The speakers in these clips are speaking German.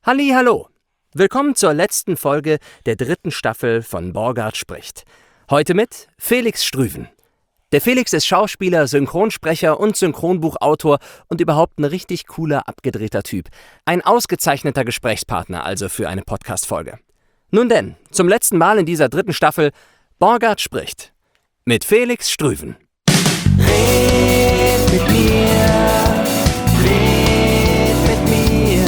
Hallihallo! Willkommen zur letzten Folge der 3. Staffel von Borgard spricht. Heute mit Felix Strüven. Der Felix ist Schauspieler, Synchronsprecher und Synchronbuchautor und überhaupt ein richtig cooler, abgedrehter Typ. Ein ausgezeichneter Gesprächspartner also für eine Podcast-Folge. Nun denn, zum letzten Mal in dieser 3. Staffel Borgard spricht. Mit Felix Strüven. Red mit mir, red mit mir,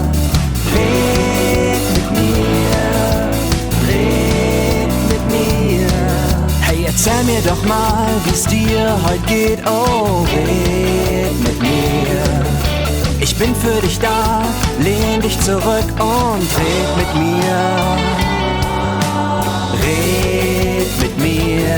red mit mir, red mit mir. Hey, erzähl mir doch mal, wie's dir heute geht, oh, red mit mir. Ich bin für dich da, lehn dich zurück und red mit mir. Red mit mir,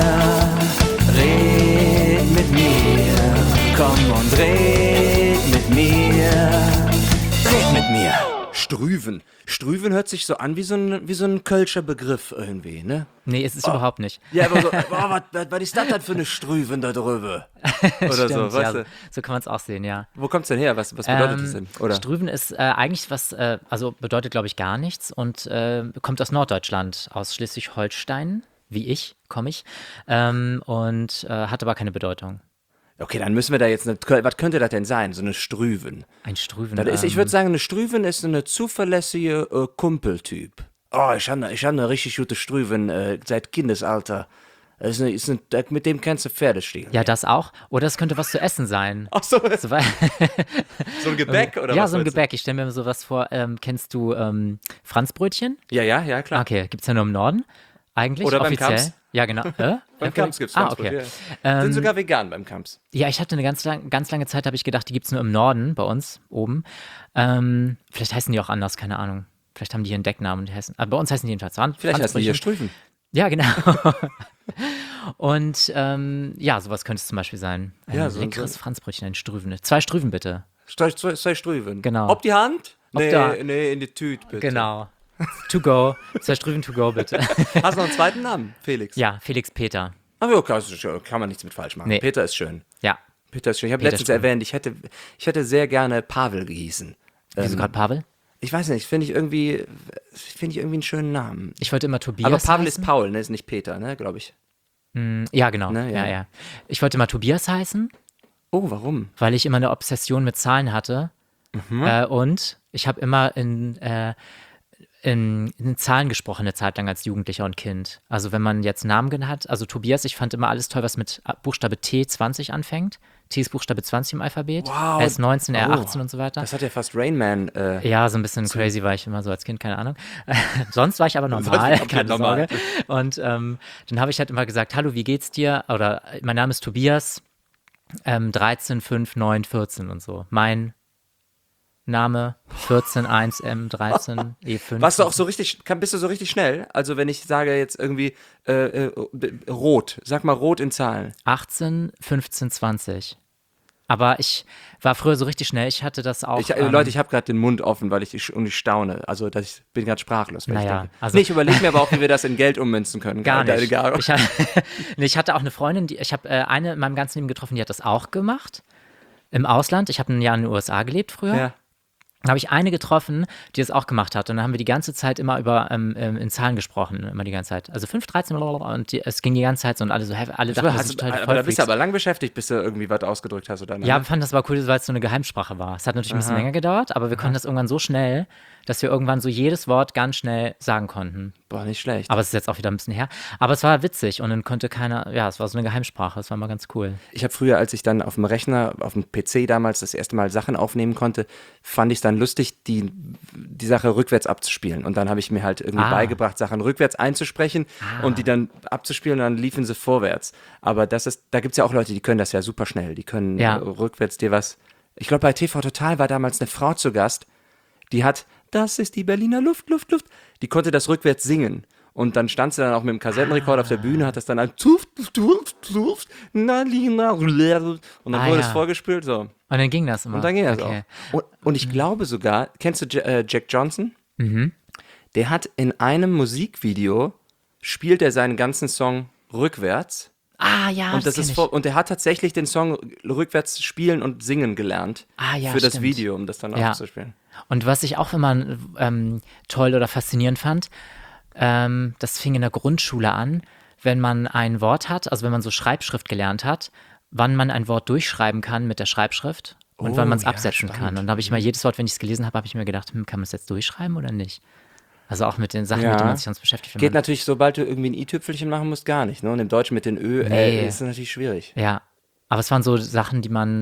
red mit mir, komm und red mit mir, red mit mir. Strüven. Strüven hört sich so an wie so ein Kölscher Begriff irgendwie, ne? Nee, ist es überhaupt nicht. Ja, aber so, was ist das denn für eine Strüven da drüber? Oder Stimmt, so, weißt ja, du? so kann man es auch sehen, ja. Wo kommt's denn her? Was bedeutet das denn? Oder? Strüven ist eigentlich was, also bedeutet, glaube ich, gar nichts und kommt aus Norddeutschland, aus Schleswig-Holstein, wie ich, komme ich, und hat aber keine Bedeutung. Okay, dann müssen wir da jetzt, was könnte das denn sein? So eine Strüven. Ein Strüven. Das ist, ich würde sagen, eine Strüven ist eine zuverlässige Kumpeltyp. Oh, ich hab eine richtig gute Strüven seit Kindesalter. Mit dem kannst du Pferde stehlen. Ja, das auch. Oder es könnte was zu essen sein. Ach so, So, weil- so ein Gebäck oder ja, was? so ein meinst Gebäck. Ich stelle mir sowas vor. Kennst du Franzbrötchen? du? Ja, klar. Okay, gibt es ja nur im Norden eigentlich. Oder beim offiziell. Kamps. Ja, genau. Beim Kamps gibt's okay. Franzbrot, ja. Sind sogar vegan beim Kamps. Ja, ich hatte eine ganz lange Zeit, habe ich gedacht, die gibt es nur im Norden, bei uns oben. Vielleicht heißen die auch anders, keine Ahnung. Vielleicht haben die hier einen Decknamen. Aber bei uns heißen die jedenfalls Vielleicht heißen die hier Franzbrötchen. Strüven. Ja, genau. Und ja, sowas könnte es zum Beispiel sein. Ein Ja, so- leckeres Franzbrötchen, ein Strüven. 2 Strüven bitte. Zwei Strüven. Genau. Ob die Hand? Ob Nee, da- nee, in die Tüte, bitte. Genau. To go. 2 Strüven to go, bitte. Hast du noch einen zweiten Namen? Felix. Ja, Felix Peter. Ach ja, kann man nichts mit falsch machen. Nee. Peter ist schön. Ja. Peter ist schön. Ich habe Peter letztens Strüven. erwähnt, ich hätte sehr gerne Pavel gehießen. Wieso gerade Pavel? Ich weiß nicht, finde ich irgendwie einen schönen Namen. Ich wollte immer Tobias Aber Pavel heißen. ist Paul, ne? Ist nicht Peter, ne? Glaube ich. Ja, genau. Ne, ja. Ja. Ich wollte immer Tobias heißen, Oh, warum? weil ich immer eine Obsession mit Zahlen hatte. Und ich habe immer in Zahlen gesprochen, eine Zeit lang als Jugendlicher und Kind. Also wenn man jetzt Namen hat, also Tobias, ich fand immer alles toll, was mit Buchstabe T 20 anfängt. T ist Buchstabe 20 im Alphabet. Wow. Er ist 19, er Oh. 18 und so weiter. Das hat ja fast Rain Man. Ja, so ein bisschen crazy war ich immer so als Kind, keine Ahnung. Sonst war ich aber Sonst normal, komplett keine normal. Sorge. Und dann habe ich halt immer gesagt, hallo, wie geht's dir? Oder mein Name ist Tobias, 13, 5, 9, 14 und so. Mein Name 14, 1, M, 13, E5. Warst du auch so richtig, bist du so richtig schnell? Also wenn ich sage jetzt irgendwie rot, sag mal rot in Zahlen. 18, 15, 20. Aber ich war früher so richtig schnell. Ich hatte das auch. Leute, ich habe gerade den Mund offen, weil ich staune. Also ich bin gerade sprachlos. Weil Naja, ich denke. also- Nee, ich überlege mir aber auch, wie wir das in Geld ummünzen können. Gar nicht. Egal. Ich hatte auch eine Freundin, ich habe eine in meinem ganzen Leben getroffen, die hat das auch gemacht. Im Ausland. Ich habe ein Jahr in den USA gelebt früher. Ja. Da habe ich eine getroffen, die das auch gemacht hat. Und dann haben wir die ganze Zeit immer über in Zahlen gesprochen. Immer die ganze Zeit. Also 5, 13, blablabla. Und es ging die ganze Zeit so. Und alle so, alle dachten, das ist total Aber da bist du voll aber lang beschäftigt, bis du irgendwie was ausgedrückt hast oder Ja, wir fanden das aber cool, weil es so eine Geheimsprache war. Es hat natürlich ein bisschen länger gedauert, aber wir konnten das irgendwann so schnell, dass wir irgendwann so jedes Wort ganz schnell sagen konnten. Boah, nicht schlecht. Aber es ist jetzt auch wieder ein bisschen her. Aber es war witzig und dann konnte keiner, ja, es war so eine Geheimsprache, es war mal ganz cool. Ich habe früher, als ich dann auf dem Rechner, auf dem PC damals das erste Mal Sachen aufnehmen konnte, fand ich es dann lustig, die Sache rückwärts abzuspielen. Und dann habe ich mir halt irgendwie beigebracht, Sachen rückwärts einzusprechen und die dann abzuspielen und dann liefen sie vorwärts. Aber da gibt es ja auch Leute, die können das ja super schnell. Die können Ja. rückwärts dir was. Ich glaube, bei TV Total war damals eine Frau zu Gast, die hat, das ist die Berliner Luft, Luft, Luft. Die konnte das rückwärts singen. Und dann stand sie dann auch mit dem Kassettenrekorder auf der Bühne, hat das dann halt und dann wurde es ja. vorgespielt, so. Und dann ging das immer. Und dann ging das Okay. auch. Und ich glaube sogar, kennst du Jack Johnson? Der hat in einem Musikvideo, spielt er seinen ganzen Song rückwärts. Ja, Und das kenn ist ich. und er hat tatsächlich den Song rückwärts spielen und singen gelernt Ja, für das stimmt. Video, um das dann Ja. auch zu spielen. Und was ich auch immer toll oder faszinierend fand, das fing in der Grundschule an, wenn man ein Wort hat, also wenn man so Schreibschrift gelernt hat, wann man ein Wort durchschreiben kann mit der Schreibschrift und wann man es absetzen kann. Und da habe ich mal jedes Wort, wenn ich es gelesen habe, habe ich mir gedacht, kann man es jetzt durchschreiben oder nicht? Also auch mit den Sachen, mit denen man sich sonst beschäftigt. Geht natürlich, sobald du irgendwie ein I-Tüpfelchen machen musst, gar nicht. Ne? Und im Deutschen mit den Ö ist es natürlich schwierig. Ja, aber es waren so Sachen,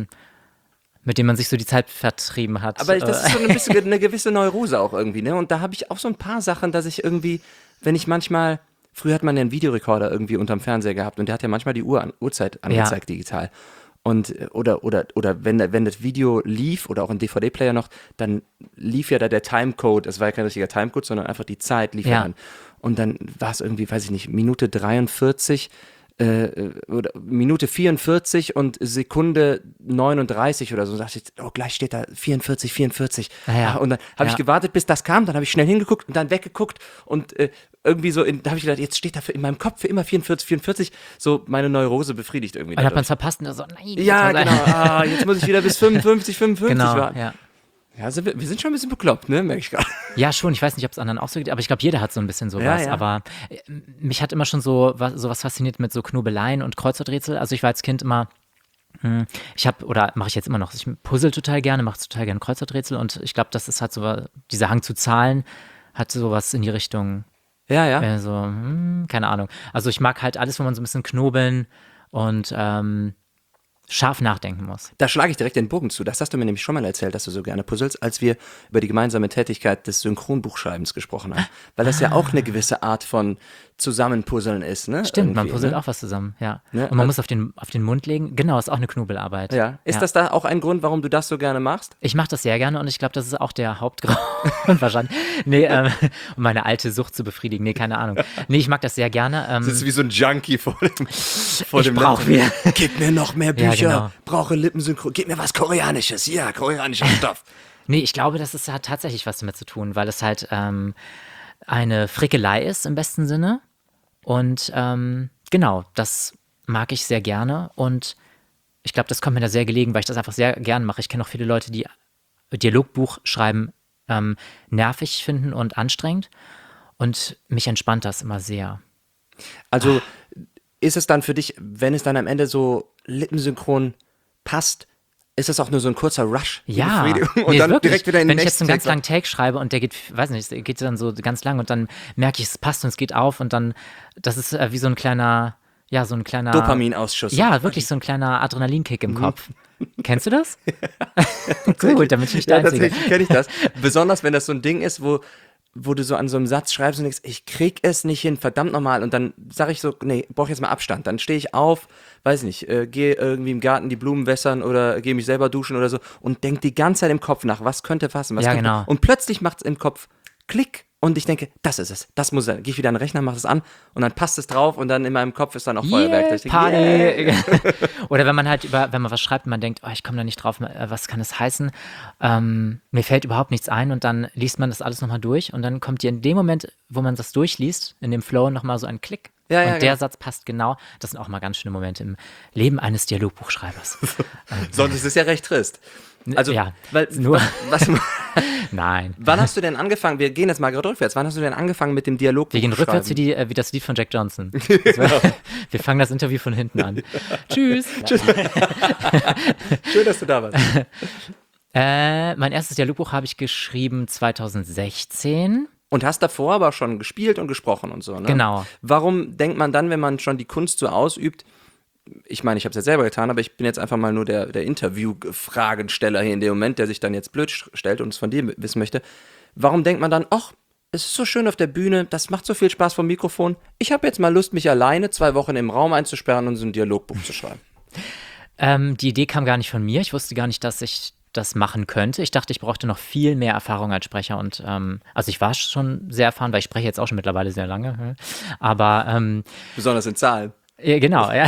mit denen man sich so die Zeit vertrieben hat. Aber das ist so ein bisschen eine gewisse Neurose auch irgendwie, ne? Und da habe ich auch so ein paar Sachen, dass ich irgendwie, wenn ich manchmal, früher hat man ja einen Videorekorder irgendwie unterm Fernseher gehabt und der hat ja manchmal die Uhrzeit angezeigt digital. Und oder wenn das Video lief oder auch ein DVD-Player noch, dann lief ja da der Timecode, das war ja kein richtiger Timecode, sondern einfach die Zeit lief ja an. Und dann war es irgendwie, weiß ich nicht, Minute 43 oder Minute 44 und Sekunde 39 oder so. Da dachte ich, gleich steht da 44. Und dann habe ich gewartet, bis das kam, dann habe ich schnell hingeguckt und dann weggeguckt und irgendwie so, da habe ich gedacht, jetzt steht da in meinem Kopf für immer 44, so meine Neurose befriedigt irgendwie. Und dann hat man es verpasst und so, nein. Ja, genau, jetzt muss ich wieder bis 55 genau, warten. Ja, wir sind schon ein bisschen bekloppt, ne, merke ich gerade. Ja, schon, ich weiß nicht, ob es anderen auch so geht, aber ich glaube, jeder hat so ein bisschen sowas. Ja. Aber mich hat immer schon sowas fasziniert mit so Knobeleien und Kreuzworträtsel. Also ich war als Kind immer, mache ich jetzt immer noch, ich puzzle total gerne, mache total gerne Kreuzworträtsel und ich glaube, das ist halt so, dieser Hang zu Zahlen hat sowas in die Richtung. Ja. Keine Ahnung. Also ich mag halt alles, wo man so ein bisschen knobeln und scharf nachdenken muss. Da schlage ich direkt den Bogen zu. Das hast du mir nämlich schon mal erzählt, dass du so gerne puzzelst, als wir über die gemeinsame Tätigkeit des Synchronbuchschreibens gesprochen haben. Weil das ja auch eine gewisse Art von Zusammenpuzzeln ist, ne? Stimmt, man puzzelt auch was zusammen, ja. Ne? Und man muss auf den Mund legen. Genau, ist auch eine Knobelarbeit. Ja. Ist das da auch ein Grund, warum du das so gerne machst? Ich mache das sehr gerne und ich glaube, das ist auch der Hauptgrund wahrscheinlich. Nee, um meine alte Sucht zu befriedigen. Nee, keine Ahnung. Nee, ich mag das sehr gerne. Sitzt wie so ein Junkie vor dem Ich brauche mehr. Gib mir noch mehr Bücher, Ja, genau. brauche Lippensynchron, gib mir was Koreanisches, koreanischer Stoff. Nee, ich glaube, das hat tatsächlich was damit zu tun, weil es halt eine Frickelei ist im besten Sinne. Und genau, das mag ich sehr gerne und ich glaube, das kommt mir da sehr gelegen, weil ich das einfach sehr gern mache. Ich kenne auch viele Leute, die Dialogbuch schreiben nervig finden und anstrengend und mich entspannt das immer sehr. Also ist es dann für dich, wenn es dann am Ende so lippensynchron passt, ist das auch nur so ein kurzer Rush? Ja, und dann wirklich. direkt wieder in den Wenn ich jetzt nächsten einen ganz Text. langen Take schreibe und der geht, weiß nicht, geht dann so ganz lang und dann merke ich, es passt und es geht auf und dann, das ist wie so ein kleiner Dopaminausschuss. Ja, wirklich so ein kleiner Adrenalinkick im Kopf. Kennst du das? Gut, damit bin ich der Einzige. Tatsächlich kenne ich das. Besonders, wenn das so ein Ding ist, wo du so an so einem Satz schreibst und denkst, ich krieg es nicht hin, verdammt nochmal. Und dann sage ich so, nee, brauche jetzt mal Abstand. Dann stehe ich auf, weiß nicht, gehe irgendwie im Garten die Blumen wässern oder gehe mich selber duschen oder so und denke die ganze Zeit im Kopf nach, was könnte passen, was könnte. Genau. Und plötzlich macht es im Kopf Klick und ich denke, das ist es, das muss sein. Gehe ich wieder an den Rechner, mache es an und dann passt es drauf und dann in meinem Kopf ist dann auch Feuerwerk. Ich denke, Party. Oder wenn man halt wenn man was schreibt und man denkt, ich komme da nicht drauf, was kann das heißen? Mir fällt überhaupt nichts ein und dann liest man das alles nochmal durch und dann kommt dir in dem Moment, wo man das durchliest, in dem Flow nochmal so ein Klick. Und der Satz passt genau. Das sind auch mal ganz schöne Momente im Leben eines Dialogbuchschreibers. Sonst ist es ja recht trist. Also, ja, weil, nur. Nein. Wann hast du denn angefangen, wir gehen jetzt mal gerade rückwärts, wann hast du denn angefangen mit dem Dialogbuch Wir gehen rückwärts wie das Lied von Jack Johnson. Wir fangen das Interview von hinten an. Tschüss. Schön, dass du da warst. Mein erstes Dialogbuch habe ich geschrieben 2016. Und hast davor aber schon gespielt und gesprochen und so, ne? Genau. Warum denkt man dann, wenn man schon die Kunst so ausübt, ich meine, ich habe es jetzt selber getan, aber ich bin jetzt einfach mal nur der Interview-Fragensteller hier in dem Moment, der sich dann jetzt blöd stellt und es von dir wissen möchte. Warum denkt man dann, es ist so schön auf der Bühne, das macht so viel Spaß vom Mikrofon, ich habe jetzt mal Lust, mich alleine 2 Wochen im Raum einzusperren und so ein Dialogbuch zu schreiben? Die Idee kam gar nicht von mir. Ich wusste gar nicht, dass ich das machen könnte. Ich dachte, ich brauchte noch viel mehr Erfahrung als Sprecher und also ich war schon sehr erfahren, weil ich spreche jetzt auch schon mittlerweile sehr lange, aber besonders in Zahlen. Ja, genau, ja.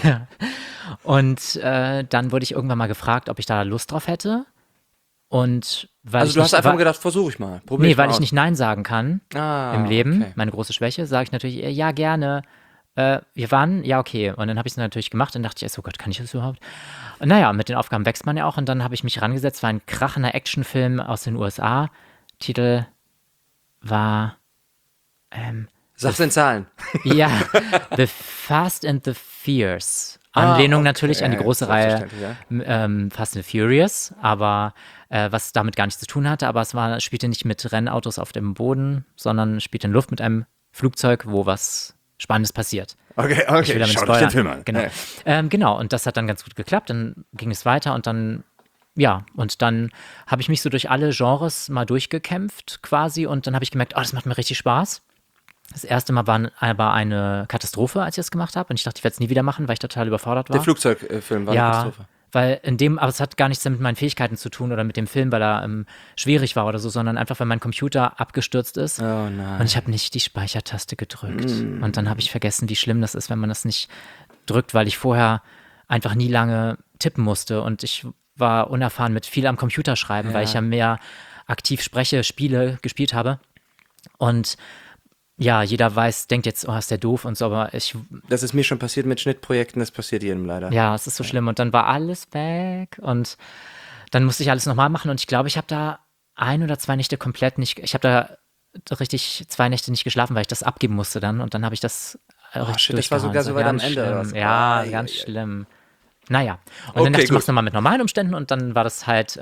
Und dann wurde ich irgendwann mal gefragt, ob ich da Lust drauf hätte. Und weil du hast einfach gedacht, versuche ich mal. Probier weil ich nicht Nein sagen kann im Leben, okay. meine große Schwäche, sage ich natürlich, ja, gerne. wir waren, ja, okay. Und dann habe ich es natürlich gemacht und dachte ich, oh Gott, kann ich das überhaupt? Und naja, mit den Aufgaben wächst man ja auch. Und dann habe ich mich rangesetzt, war ein krachender Actionfilm aus den USA. Titel war, Sag's in Zahlen. ja, The Fast and the Fierce. Anlehnung natürlich an die große Reihe Fast and Furious, aber was damit gar nichts zu tun hatte. Aber es spielte nicht mit Rennautos auf dem Boden, sondern spielte in Luft mit einem Flugzeug, wo was Spannendes passiert. Okay, Ich will damit schaut euch den spoilern. Film an. Genau. Ja. Genau, und das hat dann ganz gut geklappt. Dann ging es weiter und dann, ja, und dann habe ich mich so durch alle Genres mal durchgekämpft quasi und dann habe ich gemerkt, das macht mir richtig Spaß. Das erste Mal war aber eine Katastrophe, als ich das gemacht habe und ich dachte, ich werde es nie wieder machen, weil ich total überfordert war. Der Flugzeugfilm war eine Katastrophe. Weil aber es hat gar nichts mit meinen Fähigkeiten zu tun oder mit dem Film, weil er schwierig war oder so, sondern einfach, weil mein Computer abgestürzt ist. Oh nein. Und ich habe nicht die Speichertaste gedrückt. Und dann habe ich vergessen, wie schlimm das ist, wenn man das nicht drückt, weil ich vorher einfach nie lange tippen musste. Und ich war unerfahren mit viel am Computer schreiben, weil ich ja mehr aktiv spreche, Spiele gespielt habe. Und ja, jeder denkt jetzt, ist der doof und so, aber Das ist mir schon passiert mit Schnittprojekten, das passiert jedem leider. ja, es ist so schlimm. Und dann war alles weg und dann musste ich alles nochmal machen und ich glaube, ich habe da 1 oder 2 Nächte komplett nicht, ich habe da richtig 2 Nächte nicht geschlafen, weil ich das abgeben musste dann und dann habe ich das richtig shit, das war durchgehauen. sogar so weit am Ende, schlimm. oder was? Ja, ganz schlimm. Naja, und dann dachte ich, gut. mach's nochmal mit normalen Umständen und dann war das halt,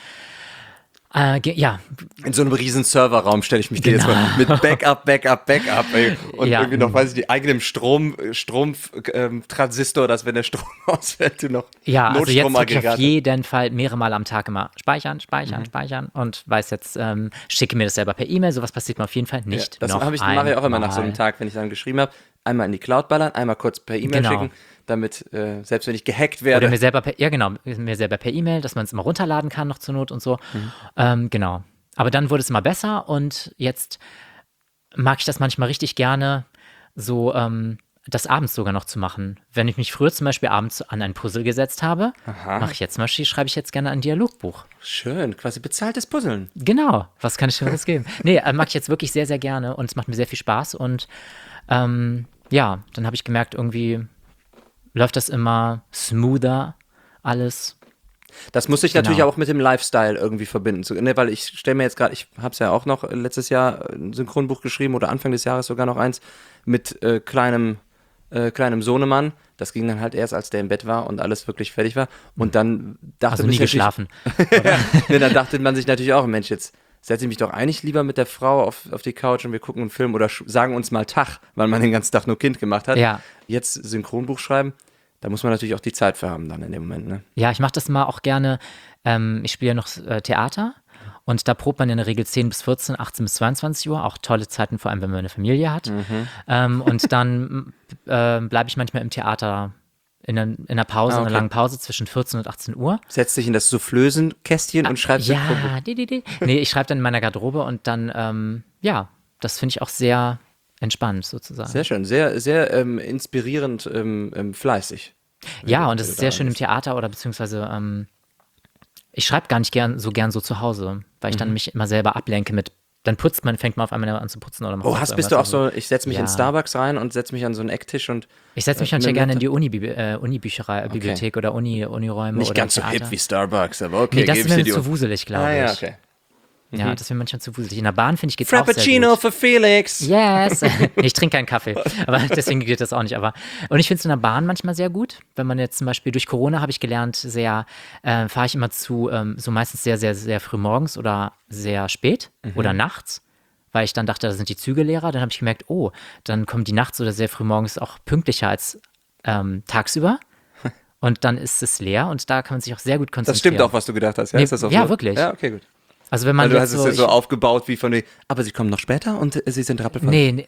ja, In so einem riesen Serverraum stelle ich mich dir jetzt mal mit Backup, ey. Und Ja. irgendwie noch, weiß ich, die eigenem Transistor, dass wenn der Strom ausfällt, du noch ja, also jetzt wirklich auf Notstromaggregate. jeden Fall mehrere Mal am Tag immer speichern und weiß jetzt, schicke mir das selber per E-Mail, sowas passiert mir auf jeden Fall nicht Das noch mache ich auch immer nach so einem einmal. Tag, wenn ich dann geschrieben habe, einmal in die Cloud ballern, einmal kurz per E-Mail Genau. schicken, damit, selbst wenn ich gehackt werde, Oder mir selber per E-Mail, dass man es immer runterladen kann, noch zur Not und so. Genau. Aber dann wurde es immer besser und jetzt mag ich das manchmal richtig gerne, so das abends sogar noch zu machen. Wenn ich mich früher zum Beispiel abends an ein Puzzle gesetzt habe, schreibe ich jetzt gerne ein Dialogbuch. schön, quasi bezahltes Puzzeln. Genau, was kann ich schon das geben? Nee, mag ich jetzt wirklich sehr, sehr gerne und es macht mir sehr viel Spaß und ja, dann habe ich gemerkt, irgendwie läuft das immer smoother, alles. Das muss ich natürlich Genau. auch mit dem Lifestyle irgendwie verbinden. Weil ich stelle mir jetzt gerade, ich habe es ja auch noch letztes Jahr ein Synchronbuch geschrieben oder Anfang des Jahres sogar noch eins mit kleinem Sohnemann. Das ging dann halt erst, als der im Bett war und alles wirklich fertig war. Und dann dachte Also man nie sich geschlafen. nee, dann dachte man sich natürlich auch, Mensch, jetzt setze ich mich doch eigentlich lieber mit der Frau auf die Couch und wir gucken einen Film oder sagen uns mal Tag, weil man den ganzen Tag nur Kind gemacht hat. Ja. Jetzt Synchronbuch schreiben, da muss man natürlich auch die Zeit für haben dann in dem Moment, ne? Ja, ich mache das mal auch gerne. Ich spiele ja noch Theater und da probt man in der Regel 10 bis 14, 18 bis 22 Uhr. Auch tolle Zeiten, vor allem wenn man eine Familie hat. Und dann bleibe ich manchmal im Theater in einer Pause, in einer langen Pause zwischen 14 und 18 Uhr. Setzt dich in das Soufflösenkästchen und schreibst Synchronbuch. Ja, Nee, ich schreibe dann in meiner Garderobe und dann, ja, das finde ich auch sehr entspannt sozusagen. Sehr schön, sehr, sehr inspirierend fleißig. Ja, und es ist sehr schön im Theater oder beziehungsweise ich schreibe gar nicht so gern so zu Hause, weil ich dann mich immer selber ablenke mit, dann fängt man auf einmal an zu putzen oder macht Oh, sonst bist du auch irgendwas. so, ich setze mich Ja. in Starbucks rein und setze mich an so einen Ecktisch und Ich setze mich manchmal gerne in die Uni-Bücherei, Bibliothek oder Uniräume nicht oder ganz so Theater. hip wie Starbucks, aber okay, Nee, das gebe ist ich mir dir die zu wuselig, glaube ich. Ah ja, okay. Ja, das ist mir manchmal zu wuselig. In der Bahn finde ich geht's auch sehr Frappuccino gut. für Felix. Yes. Ich trinke keinen Kaffee, aber deswegen geht das auch nicht. Und ich finde es in der Bahn manchmal sehr gut. Wenn man jetzt zum Beispiel durch Corona habe ich gelernt, fahre ich immer so meistens sehr, sehr, sehr früh morgens oder sehr spät oder nachts, weil ich dann dachte, da sind die Züge leerer. Dann habe ich gemerkt, oh, dann kommen die nachts oder sehr früh morgens auch pünktlicher als tagsüber. Und dann ist es leer und da kann man sich auch sehr gut konzentrieren. Das stimmt auch, was du gedacht hast. Ja, Nee, ist das auch ja, so? wirklich. Ja, okay, gut. Also wenn man Also du jetzt hast es ja so aufgebaut wie von den, aber sie kommen noch später und sie sind rappelvoll.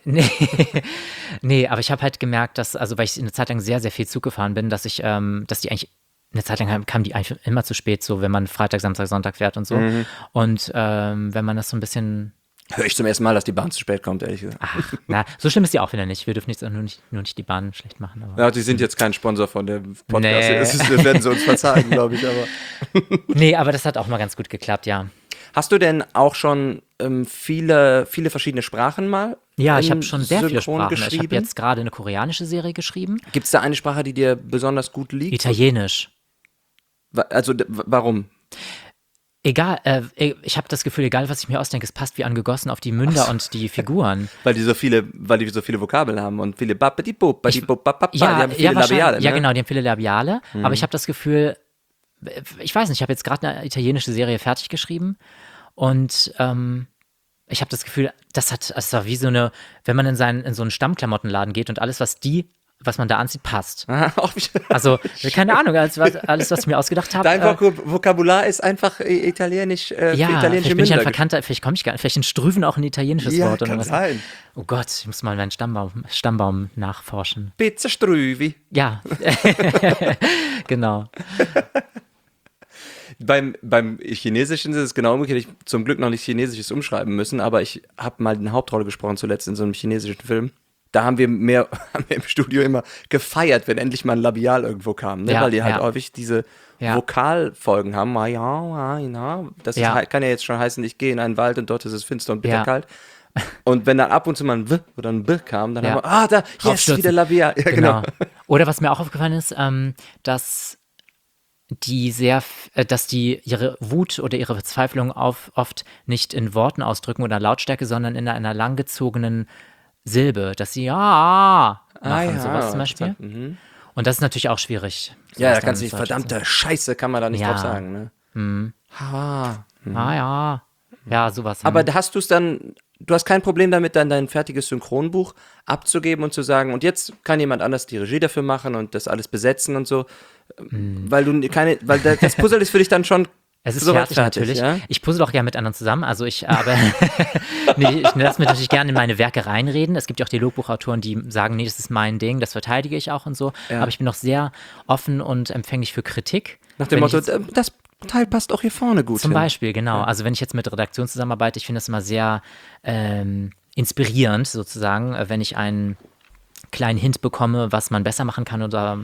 Nee, aber ich habe halt gemerkt, dass, also weil ich eine Zeit lang sehr, sehr viel Zug gefahren bin, dass die eigentlich, eine Zeit lang kamen die eigentlich immer zu spät, so wenn man Freitag, Samstag, Sonntag fährt und so. Und wenn man das so ein bisschen, Höre ich zum ersten Mal, dass die Bahn zu spät kommt, ehrlich gesagt. so schlimm ist die auch wieder nicht. Wir dürfen jetzt nur nicht die Bahn schlecht machen. Aber. Ja, die sind jetzt kein Sponsor von dem Podcast. Nee. Das werden sie uns verzeihen, glaube ich. Aber Nee, aber das hat auch mal ganz gut geklappt, ja. hast du denn auch schon viele verschiedene Sprachen mal Ja, ich habe schon sehr viele Synchron Sprachen. Ich habe geschrieben? jetzt gerade eine koreanische Serie geschrieben. Gibt es da eine Sprache, die dir besonders gut liegt? Italienisch. Also warum? Egal, ich habe das Gefühl, egal was ich mir ausdenke, es passt wie angegossen auf die Münder und die Figuren. Weil die so viele Vokabeln haben und viele Bappidi-Bop, die Ja, haben viele wahrscheinlich. Labiale. Ja, Ne? genau, die haben viele Labiale. Aber ich habe das Gefühl, ich weiß nicht, ich habe jetzt gerade eine italienische Serie fertig geschrieben und ich habe das Gefühl, es war wie so eine, wenn man in so einen Stammklamottenladen geht und alles, was man da anzieht, passt. Also, keine Ahnung, alles, was ich mir ausgedacht habe. Dein Vokabular ist einfach italienisch, für ja, italienische vielleicht bin ich ein Münder. Verkannter, vielleicht komme ich gar nicht, vielleicht ist Strüven auch ein italienisches Ja, Wort. Oder kann was. sein. Oh Gott, ich muss mal meinen Stammbaum nachforschen. Pizza Strüvi. Ja, genau. Beim Chinesischen ist es genau umgekehrt. Ich zum Glück noch nicht Chinesisches umschreiben müssen, aber ich habe mal eine Hauptrolle gesprochen zuletzt in so einem chinesischen Film. Da haben wir im Studio immer gefeiert, wenn endlich mal ein Labial irgendwo kam, ne? Ja, Weil die halt ja. häufig diese Ja. Vokalfolgen haben. Das Ja. kann ja jetzt schon heißen, ich gehe in einen Wald und dort ist es finster und Ja. bitterkalt. Und wenn dann ab und zu mal ein W oder ein B kam, dann Ja. haben wir, da, yes, Draufstürzen. wieder Labial. Ja, genau. Oder was mir auch aufgefallen ist, dass die ihre Wut oder ihre Verzweiflung oft nicht in Worten ausdrücken oder Lautstärke, sondern in einer langgezogenen Silbe, dass sie machen, sowas zum Beispiel. Und das ist natürlich auch schwierig. Ja, da sowas dann kannst du ins nicht, Deutsche verdammte Scheiße, kann man da nicht Ja. drauf sagen. Ne? Ja, sowas. Aber hast du es dann, du hast kein Problem damit, dann dein fertiges Synchronbuch abzugeben und zu sagen, und jetzt kann jemand anders die Regie dafür machen und das alles besetzen und so, weil das Puzzle ist für dich dann schon es ist soweit fertig natürlich. Ja? Ich puzzle auch gerne mit anderen zusammen. Also ich lasse mir natürlich gerne in meine Werke reinreden. Es gibt ja auch Dialogbuchautoren, die sagen, nee, das ist mein Ding, das verteidige ich auch und so. Ja. Aber ich bin noch sehr offen und empfänglich für Kritik. Nach dem Wenn ich Motto, jetzt- das Teil passt auch hier vorne gut Zum hin. Beispiel, genau. Also wenn ich jetzt mit Redaktion zusammenarbeite, ich finde das immer sehr inspirierend sozusagen, wenn ich einen kleinen Hint bekomme, was man besser machen kann oder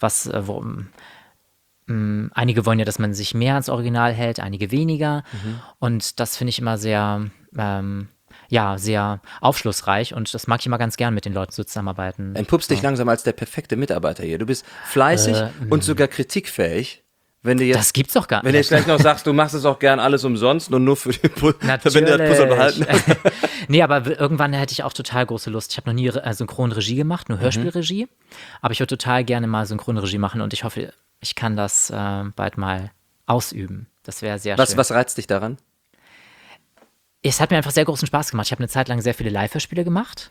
einige wollen ja, dass man sich mehr ans Original hält, einige weniger. Und das finde ich immer sehr, sehr aufschlussreich und das mag ich immer ganz gern, mit den Leuten so zusammenarbeiten. Entpuppst dich langsam als der perfekte Mitarbeiter hier. Du bist fleißig und sogar kritikfähig. Wenn du jetzt, Das gibt's doch gar nicht. Wenn du jetzt gleich noch sagst, du machst es auch gern alles umsonst und nur für den wenn du das Puzzle behalten hast. Nee, aber irgendwann hätte ich auch total große Lust. Ich habe noch nie Synchronregie gemacht, nur Hörspielregie. Aber ich würde total gerne mal Synchronregie machen und ich hoffe, ich kann das bald mal ausüben. Das wäre sehr schön. Was reizt dich daran? Es hat mir einfach sehr großen Spaß gemacht. Ich habe eine Zeit lang sehr viele Live-Hörspiele gemacht.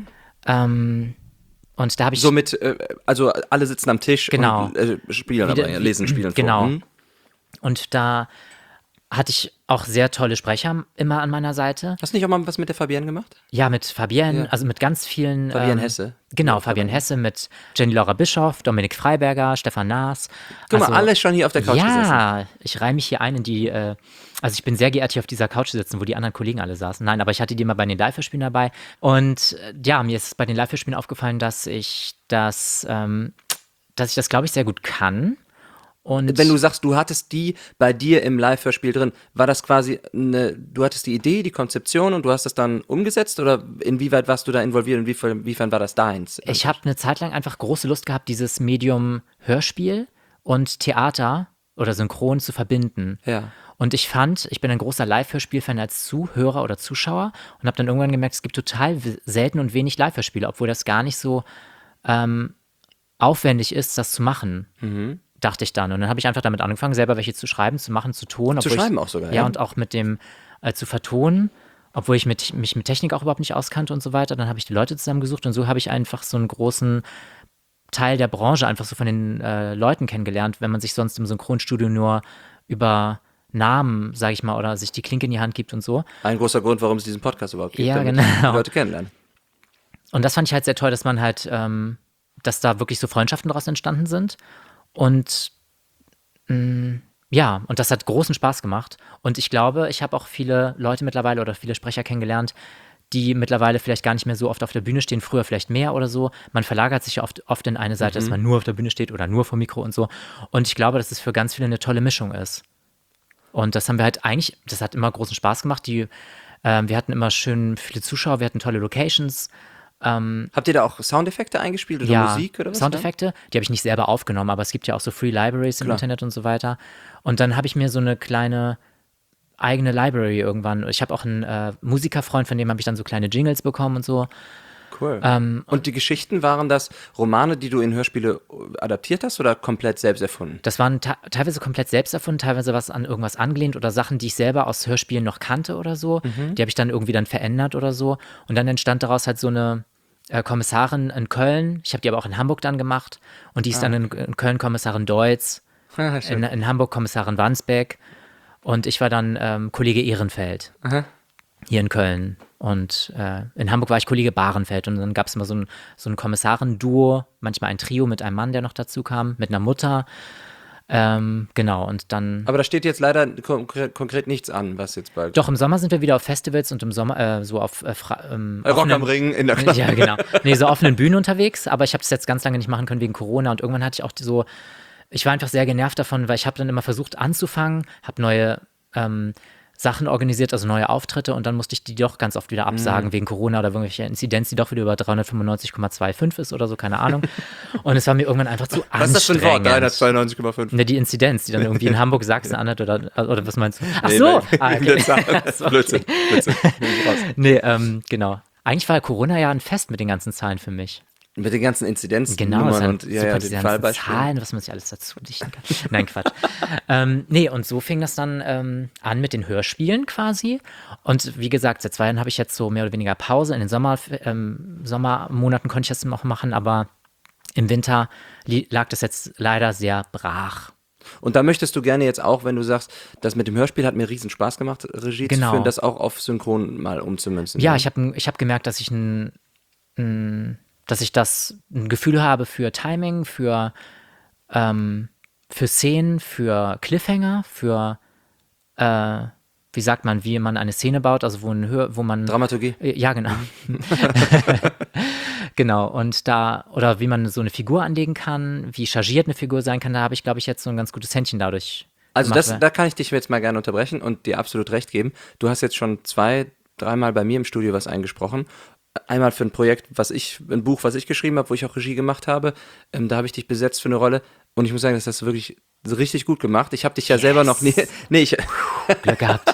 Und da habe ich So mit, also alle sitzen am Tisch Genau. und spielen, Wieder- aber lesen, spielen genau. vor. Und da hatte ich auch sehr tolle Sprecher immer an meiner Seite. Hast du nicht auch mal was mit der Fabienne gemacht? Ja, mit Fabienne, Ja. also mit ganz vielen. Fabienne Hesse. Genau, Ja, Fabienne Hesse mit Jenny Laura Bischoff, Dominik Freiberger, Stefan Naas. Guck Also, mal, alle schon hier auf der Couch gesessen. ja, ich reihe mich hier ein in die, also ich bin sehr geehrt, hier auf dieser Couch zu sitzen, wo die anderen Kollegen alle saßen. Nein, aber ich hatte die immer bei den Live-Hörspielen dabei. Und ja, mir ist bei den Live-Hörspielen aufgefallen, dass ich das, glaube ich, sehr gut kann. Und Wenn du sagst, du hattest die bei dir im Live-Hörspiel drin, war das quasi du hattest die Idee, die Konzeption und du hast das dann umgesetzt oder inwieweit warst du da involviert und inwiefern war das deins? ich habe eine Zeit lang einfach große Lust gehabt, dieses Medium Hörspiel und Theater oder Synchron zu verbinden. Ja. Und ich bin ein großer Live-Hörspiel-Fan als Zuhörer oder Zuschauer und habe dann irgendwann gemerkt, es gibt total selten und wenig Live-Hörspiele, obwohl das gar nicht so aufwendig ist, das zu machen, dachte ich dann. Und dann habe ich einfach damit angefangen, selber welche zu schreiben, zu machen, zu tun. Zu schreiben auch sogar, ja. ja? Und auch mit dem zu vertonen, obwohl ich mich mit Technik auch überhaupt nicht auskannte und so weiter. Dann habe ich die Leute zusammengesucht und so habe ich einfach so einen großen Teil der Branche einfach so von den Leuten kennengelernt, wenn man sich sonst im Synchronstudio nur über Namen, sage ich mal, oder sich die Klinke in die Hand gibt und so. Ein großer Grund, warum es diesen Podcast überhaupt gibt, Ja, damit genau. die Leute kennenlernen. Und das fand ich halt sehr toll, dass man halt, dass da wirklich so Freundschaften daraus entstanden sind. Und ja, und das hat großen Spaß gemacht. Und ich glaube, ich habe auch viele Leute mittlerweile oder viele Sprecher kennengelernt, die mittlerweile vielleicht gar nicht mehr so oft auf der Bühne stehen, früher vielleicht mehr oder so. Man verlagert sich ja oft in eine Seite, dass man nur auf der Bühne steht oder nur vor Mikro und so. Und ich glaube, dass es für ganz viele eine tolle Mischung ist. Und das haben wir halt eigentlich, das hat immer großen Spaß gemacht. Die Wir hatten immer schön viele Zuschauer, wir hatten tolle Locations. Habt ihr da auch Soundeffekte eingespielt oder Musik oder was? Soundeffekte, die habe ich nicht selber aufgenommen, aber es gibt ja auch so Free Libraries im Internet und so weiter. Und dann habe ich mir so eine kleine eigene Library irgendwann. Ich habe auch einen Musikerfreund, von dem habe ich dann so kleine Jingles bekommen und so. Cool. Und die Geschichten, waren das Romane, die du in Hörspiele adaptiert hast oder komplett selbst erfunden? Das waren teilweise komplett selbst erfunden, teilweise was an irgendwas angelehnt oder Sachen, die ich selber aus Hörspielen noch kannte oder so. Die habe ich dann irgendwie dann verändert oder so. Und dann entstand daraus halt so eine Kommissarin in Köln. Ich habe die aber auch in Hamburg dann gemacht. Und die ist dann in Köln Kommissarin Deutz, in Hamburg Kommissarin Wandsbeck. Und ich war dann Kollege Ehrenfeld hier in Köln. Und in Hamburg war ich Kollege Bahrenfeld. Und dann gab es immer so ein Kommissarenduo, manchmal ein Trio mit einem Mann, der noch dazu kam, mit einer Mutter. Genau, und dann... Aber da steht jetzt leider konkret nichts an, was jetzt bald... Doch, im Sommer sind wir wieder auf Festivals und im Sommer so auf... Rock am Ring in der Klasse. Ja, genau. Nee, so offenen Bühnen unterwegs, aber ich habe das jetzt ganz lange nicht machen können wegen Corona und irgendwann hatte ich auch so... Ich war einfach sehr genervt davon, weil ich habe dann immer versucht anzufangen, habe neue Sachen organisiert, also neue Auftritte und dann musste ich die doch ganz oft wieder absagen wegen Corona oder irgendwelche Inzidenz, die doch wieder über 395,25 ist oder so, keine Ahnung. Und es war mir irgendwann einfach zu anstrengend. Was ist das für ein Wort? 392,5? Ne, die Inzidenz, die dann irgendwie in Hamburg, Sachsen anhat oder was meinst du? Ach so! Blödsinn. Nee, genau. Eigentlich war Corona ja ein Fest mit den ganzen Zahlen für mich. Mit den ganzen Inzidenzen, genau, Nummern und den Fallbeispielen. Zahlen, was man sich alles dazu dichten kann. Nein, Quatsch. Nee, und so fing das dann an mit den Hörspielen quasi. Und wie gesagt, seit 2 Jahren habe ich jetzt so mehr oder weniger Pause. In den Sommermonaten konnte ich das noch machen, aber im Winter lag das jetzt leider sehr brach. Und da möchtest du gerne jetzt auch, wenn du sagst, das mit dem Hörspiel hat mir riesen Spaß gemacht, Regie zu führen, das auch auf Synchron mal umzumünzen. Ja, ich hab gemerkt, dass ich das ein Gefühl habe für Timing, für Szenen, für Cliffhanger, für wie sagt man, wie man eine Szene baut, also wo man Dramaturgie. Ja, genau. Genau, und oder wie man so eine Figur anlegen kann, wie chargiert eine Figur sein kann, da habe ich, glaube ich, jetzt so ein ganz gutes Händchen dadurch Also da kann ich dich jetzt mal gerne unterbrechen und dir absolut recht geben. Du hast jetzt schon 2-3 Mal bei mir im Studio was eingesprochen. Einmal für ein ein Buch, was ich geschrieben habe, wo ich auch Regie gemacht habe. Da habe ich dich besetzt für eine Rolle und ich muss sagen, das hast du wirklich so richtig gut gemacht. Ich habe dich ja selber noch nie... Nee, Glück gehabt.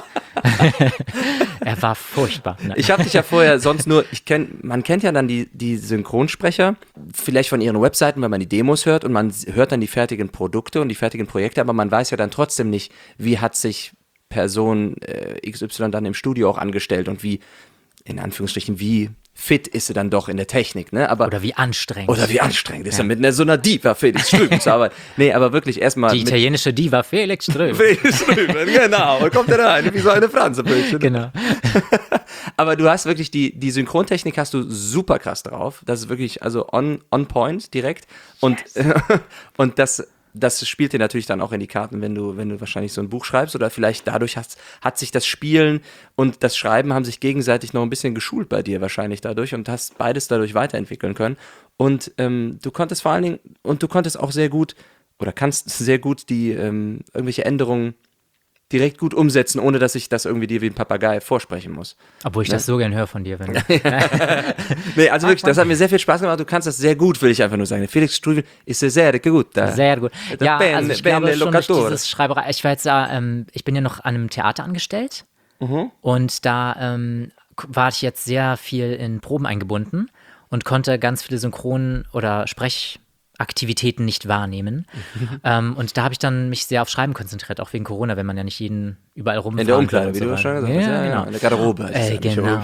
Er war furchtbar. Nein. Ich habe dich ja vorher sonst nur... Man kennt ja dann die Synchronsprecher, vielleicht von ihren Webseiten, weil man die Demos hört und man hört dann die fertigen Produkte und die fertigen Projekte, aber man weiß ja dann trotzdem nicht, wie hat sich Person XY dann im Studio auch angestellt und wie, in Anführungsstrichen, wie fit ist sie dann doch in der Technik, ne? Oder wie anstrengend. Ist er mit so einer Diva Felix Strüben zu arbeiten. Nee, aber wirklich erstmal. Die italienische Diva Felix Strüben. Felix Strüben, genau. Und kommt er rein, wie so eine Franzbrötchen. Genau. Aber du hast wirklich die Synchrontechnik hast du super krass drauf. Das ist wirklich, also on point direkt. Und, und das spielt dir natürlich dann auch in die Karten, wenn du wahrscheinlich so ein Buch schreibst oder vielleicht dadurch hat sich das Spielen und das Schreiben haben sich gegenseitig noch ein bisschen geschult bei dir wahrscheinlich dadurch und hast beides dadurch weiterentwickeln können und du konntest vor allen Dingen und du konntest auch sehr gut oder kannst sehr gut die irgendwelche Änderungen direkt gut umsetzen, ohne dass ich das irgendwie dir wie ein Papagei vorsprechen muss. Obwohl ich das so gern höre von dir. Wenn Nee, also wirklich, das hat mir sehr viel Spaß gemacht. Du kannst das sehr gut, will ich einfach nur sagen. Felix Strüven ist sehr gut. Sehr gut. Ja, also ich glaube schon durch dieses Schreiberei. Ich war jetzt ich bin ja noch an einem Theater angestellt und da war ich jetzt sehr viel in Proben eingebunden und konnte ganz viele Synchron- oder Sprechaktivitäten nicht wahrnehmen. Und da habe ich dann mich sehr auf Schreiben konzentriert, auch wegen Corona, wenn man ja nicht überall rumfahren in der Umkleide, wie du schon gesagt hast. Ja, genau. In der Garderobe. Genau.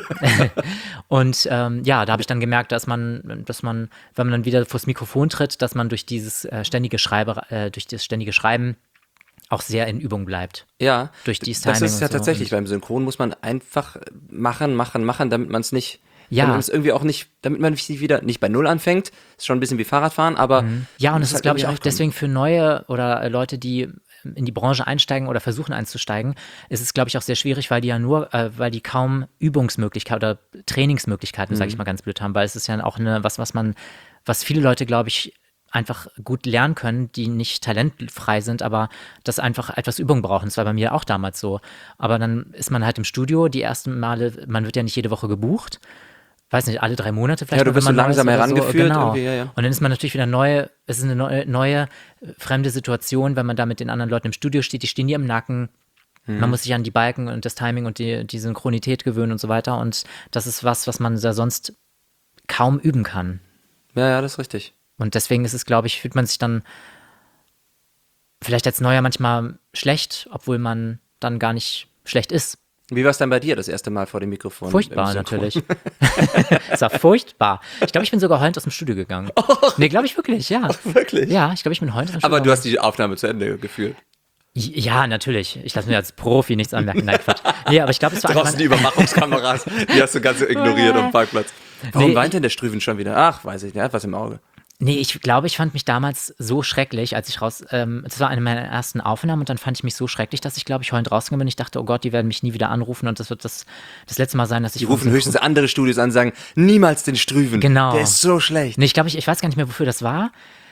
Und da habe ich dann gemerkt, dass man, wenn man dann wieder vors Mikrofon tritt, dass man durch dieses ständige Schreiben auch sehr in Übung bleibt. Ja, durch dieses Timing das ist ja und so. tatsächlich, beim Synchron muss man einfach machen, damit man es nicht... Ja. Damit man es irgendwie auch nicht, damit man wieder nicht bei Null anfängt, ist schon ein bisschen wie Fahrradfahren, aber... Ja, und es ist, glaube ich, auch deswegen für neue oder Leute, die in die Branche einsteigen oder versuchen einzusteigen, ist es, glaube ich, auch sehr schwierig, weil die kaum Übungsmöglichkeiten oder Trainingsmöglichkeiten, sage ich mal ganz blöd, haben, weil es ist ja auch was viele Leute, glaube ich, einfach gut lernen können, die nicht talentfrei sind, aber das einfach etwas Übung brauchen. Das war bei mir auch damals so. Aber dann ist man halt im Studio, die ersten Male, man wird ja nicht jede Woche gebucht. Weiß nicht, alle 3 Monate vielleicht. Ja, du bist so langsam herangeführt. Genau. Irgendwie, ja. Und dann ist man natürlich wieder es ist eine neue fremde Situation, wenn man da mit den anderen Leuten im Studio steht, die stehen dir im Nacken. Man muss sich an die Balken und das Timing und die Synchronität gewöhnen und so weiter. Und das ist was man da sonst kaum üben kann. Ja, das ist richtig. Und deswegen ist es, glaube ich, fühlt man sich dann vielleicht als Neuer manchmal schlecht, obwohl man dann gar nicht schlecht ist. Wie war es dann bei dir das erste Mal vor dem Mikrofon? Furchtbar, natürlich. Es war furchtbar. Ich glaube, ich bin sogar heulend aus dem Studio gegangen. Nee, glaube ich wirklich, ja. Wirklich? Ja, ich glaube, ich bin heulend aus dem Studio Aber du hast die Aufnahme zu Ende geführt. Ja, natürlich. Ich lasse mir als Profi nichts anmerken. Nein, Quatsch. Nee, aber ich glaube, es war Draußen die Überwachungskameras, die hast du ganz ignoriert am Parkplatz. Warum weint denn der Strüven schon wieder? Ach, weiß ich nicht, er hat was im Auge. Nee, ich glaube, ich fand mich damals so schrecklich, als ich das war eine meiner ersten Aufnahmen und dann fand ich mich so schrecklich, dass ich, glaube ich, heulend rausgegangen bin. Ich dachte, oh Gott, die werden mich nie wieder anrufen und das wird das letzte Mal sein, dass ich... Die rufen höchstens andere Studios an und sagen, niemals den Strüven. Genau. Der ist so schlecht. Nee, ich glaube, ich weiß gar nicht mehr, wofür das war.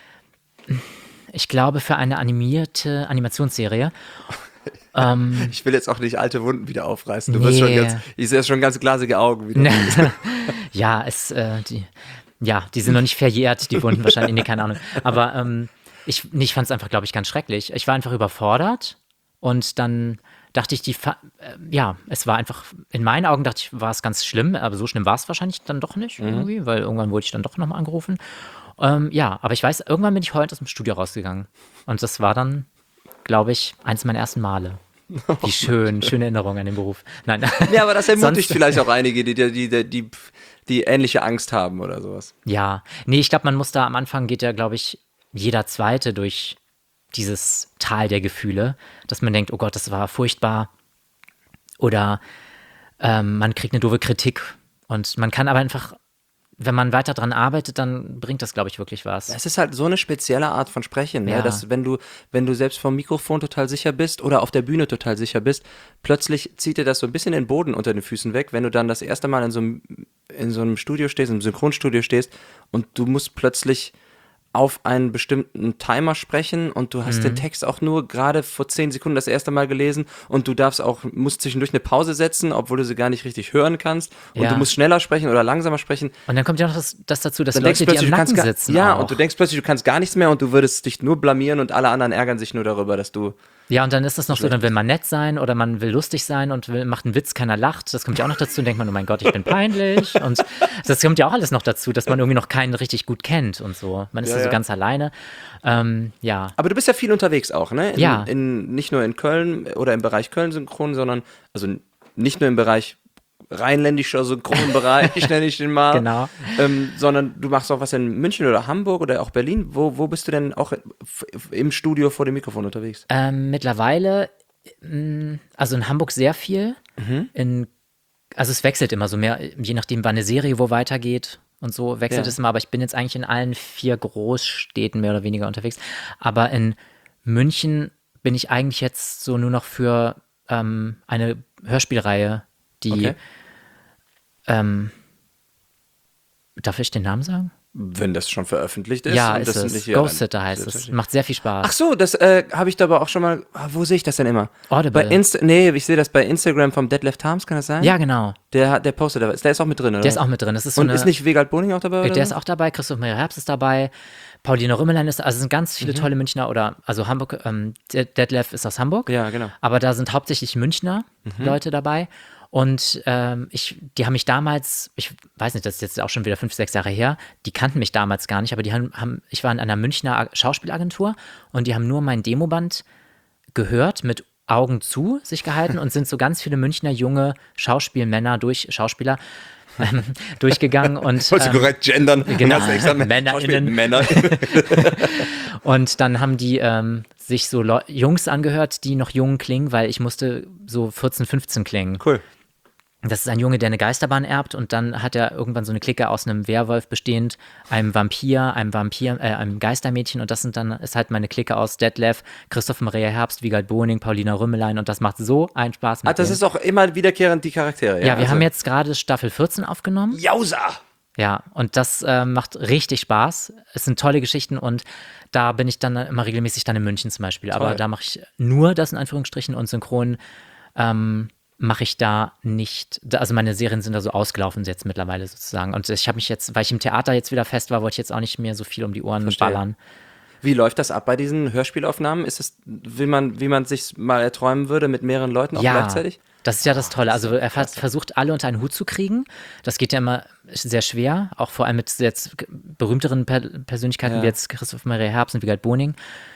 Ich glaube, für eine animierte Animationsserie. Ich will jetzt auch nicht alte Wunden wieder aufreißen. Du wirst schon ich sehe schon ganz glasige Augen wieder. Ja, die sind noch nicht verjährt, die Wunden wahrscheinlich, nee, keine Ahnung. Aber ich fand es einfach, glaube ich, ganz schrecklich. Ich war einfach überfordert und dann dachte ich, es war einfach, in meinen Augen dachte ich, war es ganz schlimm, aber so schlimm war es wahrscheinlich dann doch nicht irgendwie, weil irgendwann wurde ich dann doch nochmal angerufen. Aber ich weiß, irgendwann bin ich heute aus dem Studio rausgegangen und das war dann, glaube ich, eins meiner ersten Male. Wie schöne Erinnerung an den Beruf. Nein. Ja, aber das ermutigt vielleicht auch einige, die ähnliche Angst haben oder sowas. Ja, nee, ich glaube, man muss da am Anfang geht ja, glaube ich, jeder Zweite durch dieses Tal der Gefühle, dass man denkt, oh Gott, das war furchtbar. Oder man kriegt eine doofe Kritik und man kann aber einfach, wenn man weiter dran arbeitet, dann bringt das, glaube ich, wirklich was. Es ist halt so eine spezielle Art von Sprechen, Ja. ne? Dass wenn du selbst vom Mikrofon total sicher bist oder auf der Bühne total sicher bist, plötzlich zieht dir das so ein bisschen den Boden unter den Füßen weg, wenn du dann das erste Mal in so einem Studio stehst, in einem Synchronstudio stehst und du musst plötzlich auf einen bestimmten Timer sprechen und du hast den Text auch nur gerade vor 10 Sekunden das erste Mal gelesen und du musst zwischendurch eine Pause setzen, obwohl du sie gar nicht richtig hören kannst und du musst schneller sprechen oder langsamer sprechen. Und dann kommt ja noch das dazu, dass Dann Leute, die am Nacken gar, sitzen ja, auch. und du denkst plötzlich, du kannst gar nichts mehr und du würdest dich nur blamieren und alle anderen ärgern sich nur darüber, dass du... Ja, und dann ist das noch so, dann will man nett sein oder man will lustig sein und macht einen Witz, keiner lacht. Das kommt ja auch noch dazu. Und denkt man, oh mein Gott, ich bin peinlich. Und das kommt ja auch alles noch dazu, dass man irgendwie noch keinen richtig gut kennt und so. Man ist ja so ganz alleine. Ja. Aber du bist ja viel unterwegs auch, ne? Ja. Nicht nur in Köln oder im Bereich Köln synchron, sondern also nicht nur im Bereich rheinländischer Synchronbereich, nenne ich den mal. Genau. Sondern du machst auch was in München oder Hamburg oder auch Berlin. Wo bist du denn auch im Studio vor dem Mikrofon unterwegs? Mittlerweile, also in Hamburg sehr viel. Also es wechselt immer so mehr, je nachdem, wann eine Serie wo weitergeht und so wechselt es immer. Aber ich bin jetzt eigentlich in allen 4 Großstädten mehr oder weniger unterwegs. Aber in München bin ich eigentlich jetzt so nur noch für eine Hörspielreihe, die darf ich den Namen sagen? Wenn das schon veröffentlicht ist. Ja, und ist das es. nicht Ghost Sitter heißt es. Macht sehr viel Spaß. Ach so, das habe ich da aber auch schon mal. Wo sehe ich das denn immer? Audible. Ich sehe das bei Instagram vom Detlef Harms, kann das sein? Ja, genau. Der postet da. Der ist auch mit drin, oder? Der ist auch mit drin. Das ist so und ist nicht Wegald Boning auch dabei? Oder? Der ist auch dabei. Christoph Maria Herbst ist dabei. Paulina Rümmelein ist, also es sind ganz viele tolle Münchner also Hamburg, Detlef ist aus Hamburg. Ja, genau. Aber da sind hauptsächlich Münchner Leute dabei. Und die haben mich damals, ich weiß nicht, das ist jetzt auch schon wieder 5, 6 Jahre her, die kannten mich damals gar nicht, aber ich war in einer Münchner Schauspielagentur und die haben nur mein Demoband gehört, mit Augen zu sich gehalten und sind so ganz viele Münchner junge Schauspieler durchgegangen und Wolltest du korrekt gendern? Genau, MännerInnen. Männer. Und dann haben die sich so Jungs angehört, die noch jung klingen, weil ich musste so 14, 15 klingen. Cool. Das ist ein Junge, der eine Geisterbahn erbt und dann hat er irgendwann so eine Clique aus einem Werwolf bestehend, einem Geistermädchen und das ist halt meine Clique aus Detlef, Christoph Maria Herbst, Wigald Boning, Paulina Rümmelein und das macht so einen Spaß mit Das denen. ist auch immer wiederkehrend die Charaktere. Ja, wir haben jetzt gerade Staffel 14 aufgenommen. Jausa! Ja, und das macht richtig Spaß. Es sind tolle Geschichten und da bin ich dann immer regelmäßig dann in München zum Beispiel. Toll. Aber da mache ich nur das in Anführungsstrichen und synchron mache ich da nicht. Also meine Serien sind da so ausgelaufen jetzt mittlerweile sozusagen. Und ich habe mich jetzt, weil ich im Theater jetzt wieder fest war, wollte ich jetzt auch nicht mehr so viel um die Ohren ballern. Wie läuft das ab bei diesen Hörspielaufnahmen? Ist es, wie man sich mal erträumen würde, mit mehreren Leuten auch gleichzeitig? Das ist ja das Tolle. Also er versucht, alle unter einen Hut zu kriegen. Das geht ja immer sehr schwer, auch vor allem mit jetzt berühmteren Persönlichkeiten wie jetzt Christoph Maria Herbst und Wiegald Boning.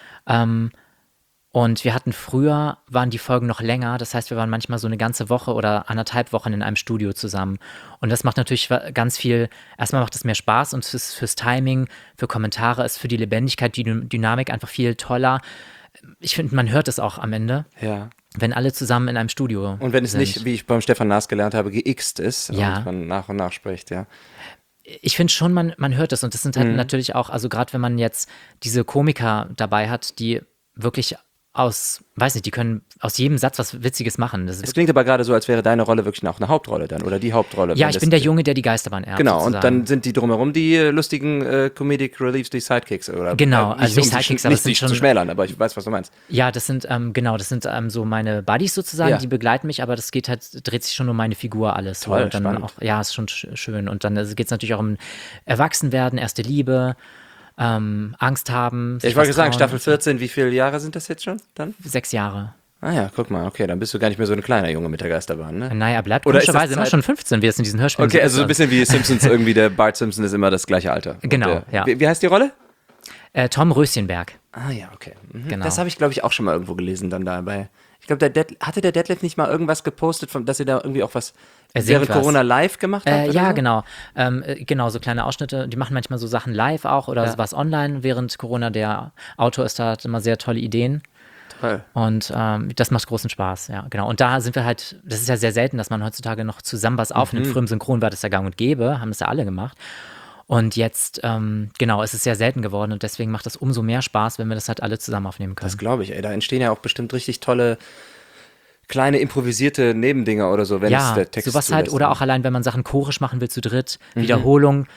Und wir hatten früher, waren die Folgen noch länger. Das heißt, wir waren manchmal so eine ganze Woche oder 1,5 Wochen in einem Studio zusammen. Und das macht natürlich ganz viel, erstmal macht es mehr Spaß und fürs Timing, für Kommentare ist für die Lebendigkeit, die Dynamik einfach viel toller. Ich finde, man hört es auch am Ende. Ja. Wenn alle zusammen in einem Studio Und wenn es sind. nicht, wie ich beim Stefan Naas gelernt habe, geixt ist Ja. und man nach und nach spricht, ja. Ich finde schon, man hört es. Und das sind halt natürlich auch, also gerade wenn man jetzt diese Komiker dabei hat, die wirklich die können aus jedem Satz was Witziges machen. Das Es klingt aber gerade so, als wäre deine Rolle wirklich auch eine Hauptrolle dann oder die Hauptrolle. ja, ich bin der Junge, der die Geisterbahn erbt. Genau, sozusagen. und dann sind die drumherum die lustigen Comedic Reliefs, die Sidekicks. Oder, Genau, also nicht um Sidekicks, sie, aber nicht es sind dich schon- zu schmälern, aber ich weiß, was du meinst. Ja, das sind, so meine Buddies sozusagen, Ja. die begleiten mich, aber das dreht sich schon um meine Figur alles. Toll, und dann spannend. auch, ja, ist schon schön. Und dann geht es natürlich auch um Erwachsenwerden, erste Liebe, Angst haben. Ja, sich ich wollte was sagen, trauen. Staffel 14, wie viele Jahre sind das jetzt schon dann? 6 Jahre. Ah ja, guck mal, okay, dann bist du gar nicht mehr so ein kleiner Junge mit der Geisterbahn, ne? Naja, bleibt Oder ist das komischerweise immer Zeit- schon 15, wie es in diesen Hörspielen Okay, so also so ein ist. bisschen wie Simpsons irgendwie, der Bart Simpson ist immer das gleiche Alter. Und Genau, ja. Wie heißt die Rolle? Tom Röschenberg. Ah ja, okay. Mhm. Genau. Das habe ich, glaube ich, auch schon mal irgendwo gelesen dann dabei. Ich glaube, hatte der Detlef nicht mal irgendwas gepostet, dass ihr da irgendwie auch was Er singt während was. Corona live gemacht habt? oder Ja, so? genau. Genau, so kleine Ausschnitte. Die machen manchmal so Sachen live auch oder sowas online während Corona. Der Autor hat immer sehr tolle Ideen. Toll. Und das macht großen Spaß, ja, genau. Und da sind wir halt, das ist ja sehr selten, dass man heutzutage noch zusammen was aufnimmt. Früher im Synchron war das ja gang und gäbe, haben das ja alle gemacht. Und jetzt, genau, es ist sehr selten geworden und deswegen macht das umso mehr Spaß, wenn wir das halt alle zusammen aufnehmen können. Das glaube ich, ey. Da entstehen ja auch bestimmt richtig tolle, kleine improvisierte Nebendinger oder so, wenn es Ja, der Text sowas halt, zulässt. oder auch allein, wenn man Sachen chorisch machen will zu dritt, Wiederholung,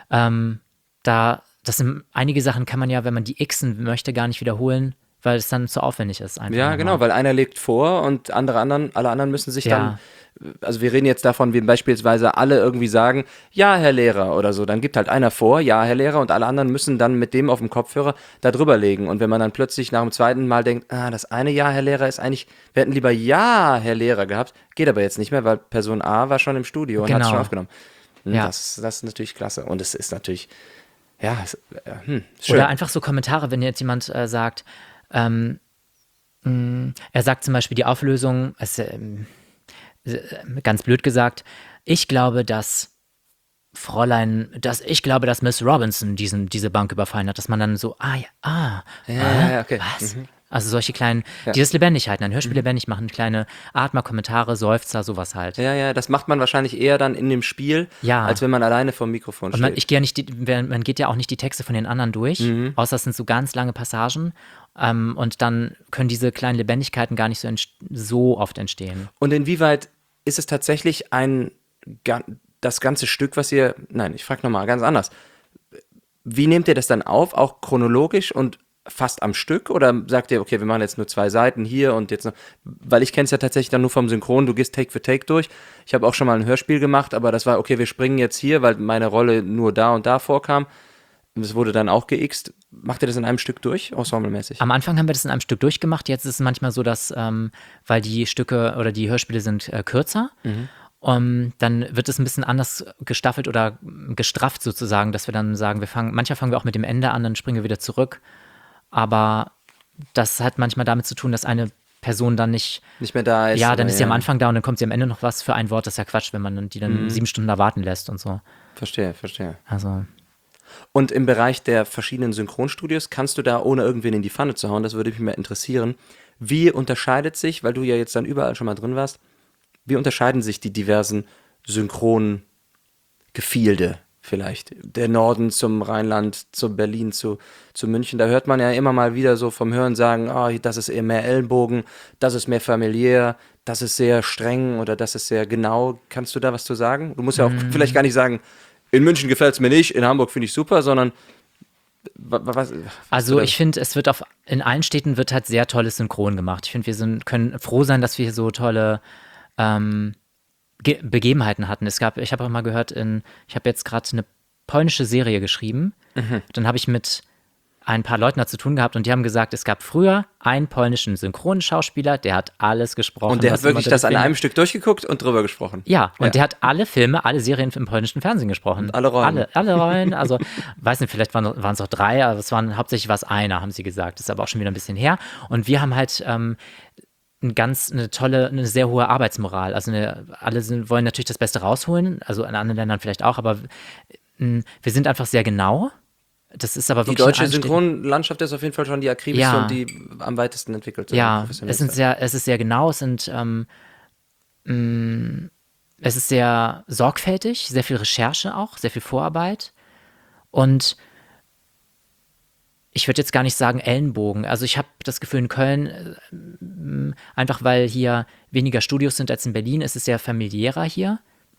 das sind einige Sachen kann man ja, wenn man die xen möchte, gar nicht wiederholen, weil es dann zu aufwendig ist. Einfach Ja, nochmal. genau, weil einer legt vor und alle anderen müssen sich Ja. dann, also wir reden jetzt davon, wie beispielsweise alle irgendwie sagen, ja, Herr Lehrer oder so, dann gibt halt einer vor, ja, Herr Lehrer und alle anderen müssen dann mit dem auf dem Kopfhörer da drüber legen und wenn man dann plötzlich nach dem zweiten Mal denkt, das eine Ja, Herr Lehrer ist eigentlich, wir hätten lieber Ja, Herr Lehrer gehabt, geht aber jetzt nicht mehr, weil Person A war schon im Studio und hat es Genau. schon aufgenommen. Ja. Das ist natürlich klasse und es ist natürlich, ja, schön. Oder einfach so Kommentare, wenn jetzt jemand sagt, er sagt zum Beispiel die Auflösung, ganz blöd gesagt, ich glaube, dass Miss Robinson diese Bank überfallen hat, dass man dann so, ja, okay. was? Also solche kleinen, die das lebendig halten, ein Hörspiel lebendig machen, kleine Atmer, Kommentare, Seufzer, sowas halt. Ja, das macht man wahrscheinlich eher dann in dem Spiel, Ja. als wenn man alleine vor dem Mikrofon Und steht. man geht ja auch nicht die Texte von den anderen durch, außer es sind so ganz lange Passagen. Und dann können diese kleinen Lebendigkeiten gar nicht so oft entstehen. Und inwieweit ist es tatsächlich das ganze Stück, nein, ich frage nochmal ganz anders. Wie nehmt ihr das dann auf, auch chronologisch und fast am Stück? Oder sagt ihr, okay, wir machen jetzt nur 2 Seiten hier und jetzt noch, weil ich kenne es ja tatsächlich dann nur vom Synchron, du gehst Take für Take durch. Ich habe auch schon mal ein Hörspiel gemacht, aber das war, okay, wir springen jetzt hier, weil meine Rolle nur da und da vorkam. Das wurde dann auch geixt. Macht ihr das in einem Stück durch, ensemblemäßig? Am Anfang haben wir das in einem Stück durchgemacht. Jetzt ist es manchmal so, dass, weil die Stücke oder die Hörspiele sind kürzer, dann wird es ein bisschen anders gestaffelt oder gestrafft sozusagen, dass wir dann sagen, manchmal fangen wir auch mit dem Ende an, dann springen wir wieder zurück. Aber das hat manchmal damit zu tun, dass eine Person dann nicht mehr da ist. Ja, dann oder ist sie am Anfang da und dann kommt sie am Ende noch was für ein Wort. Das ist ja Quatsch, wenn man die dann 7 Stunden da warten lässt und so. Verstehe. Also, Und im Bereich der verschiedenen Synchronstudios, kannst du da, ohne irgendwen in die Pfanne zu hauen, das würde mich mal interessieren, wie unterscheidet sich, weil du ja jetzt dann überall schon mal drin warst, wie unterscheiden sich die diversen Synchrongefilde vielleicht? Der Norden zum Rheinland, zu Berlin, zu München, da hört man ja immer mal wieder so vom Hören sagen, das ist eher mehr Ellenbogen, das ist mehr familiär, das ist sehr streng oder das ist sehr genau. Kannst du da was zu sagen? Du musst ja auch vielleicht gar nicht sagen, in München gefällt es mir nicht, in Hamburg finde ich super, sondern Also ich finde, in allen Städten wird halt sehr tolles Synchron gemacht. Ich finde, können froh sein, dass wir hier so tolle Begebenheiten hatten. Ich habe auch mal gehört, ich habe jetzt gerade eine polnische Serie geschrieben. Dann habe ich mit ein paar Leuten da zu tun gehabt und die haben gesagt, es gab früher einen polnischen Synchronschauspieler, der hat alles gesprochen. Und der hat wirklich das an einem Stück durchgeguckt und drüber gesprochen. Ja, und der hat alle Filme, alle Serien im polnischen Fernsehen gesprochen. Und alle Rollen. Alle Rollen, also weiß nicht, vielleicht waren es auch 3, aber hauptsächlich war es einer, haben sie gesagt. Das ist aber auch schon wieder ein bisschen her. Und wir haben halt eine sehr hohe Arbeitsmoral. Also wollen natürlich das Beste rausholen, also in anderen Ländern vielleicht auch, aber wir sind einfach sehr genau. Das ist aber wirklich die deutsche Synchronlandschaft ist auf jeden Fall schon die akribischste und die am weitesten entwickelte. Ja, es ist sehr genau, es ist sehr sorgfältig, sehr viel Recherche auch, sehr viel Vorarbeit und ich würde jetzt gar nicht sagen Ellenbogen. Also ich habe das Gefühl in Köln, einfach weil hier weniger Studios sind als in Berlin, ist es sehr familiärer hier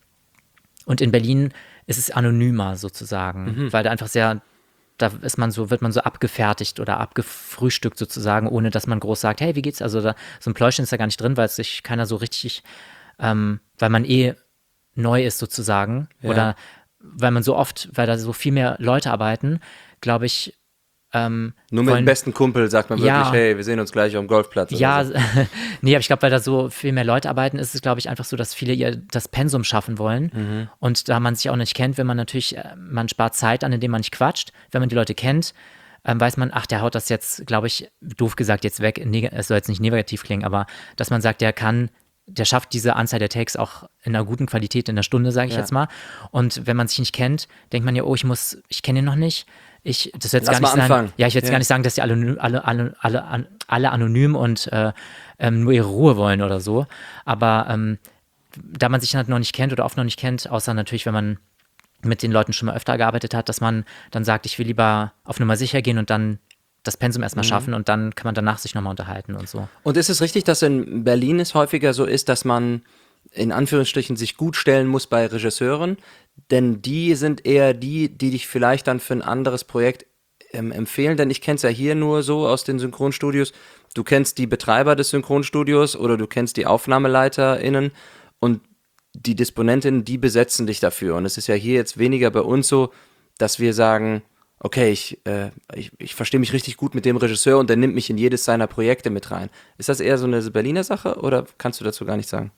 und in Berlin ist es anonymer sozusagen, weil da einfach wird man so abgefertigt oder abgefrühstückt sozusagen, ohne dass man groß sagt, hey, wie geht's? Also so ein Pläuschen ist da gar nicht drin, weil es sich keiner so richtig, weil man neu ist sozusagen oder weil da so viel mehr Leute arbeiten, glaube ich, nur mit dem besten Kumpel sagt man wirklich, hey, wir sehen uns gleich am Golfplatz. Ja, so. Nee, aber ich glaube, weil da so viel mehr Leute arbeiten, ist es, glaube ich, einfach so, dass viele das Pensum schaffen wollen. Und da man sich auch nicht kennt, man spart Zeit an, indem man nicht quatscht. Wenn man die Leute kennt, weiß man, ach, der haut das jetzt, glaube ich, doof gesagt, jetzt weg. Es soll jetzt nicht negativ klingen, aber dass man sagt, der schafft diese Anzahl der Takes auch in einer guten Qualität in der Stunde, sage ich jetzt mal. Und wenn man sich nicht kennt, denkt man ja, oh, ich kenne ihn noch nicht. Ich will jetzt gar nicht sagen, dass die alle anonym und nur ihre Ruhe wollen oder so. Aber da man sich halt noch nicht kennt oder oft noch nicht kennt, außer natürlich, wenn man mit den Leuten schon mal öfter gearbeitet hat, dass man dann sagt, ich will lieber auf Nummer sicher gehen und dann das Pensum erstmal schaffen und dann kann man danach sich nochmal unterhalten und so. Und ist es richtig, dass in Berlin es häufiger so ist, dass man in Anführungsstrichen sich gut stellen muss bei Regisseuren, denn die sind eher die dich vielleicht dann für ein anderes Projekt empfehlen, denn ich kenne es ja hier nur so aus den Synchronstudios, du kennst die Betreiber des Synchronstudios oder du kennst die AufnahmeleiterInnen und die DisponentInnen, die besetzen dich dafür und es ist ja hier jetzt weniger bei uns so, dass wir sagen, okay, ich verstehe mich richtig gut mit dem Regisseur und der nimmt mich in jedes seiner Projekte mit rein. Ist das eher so eine Berliner Sache oder kannst du dazu gar nichts sagen?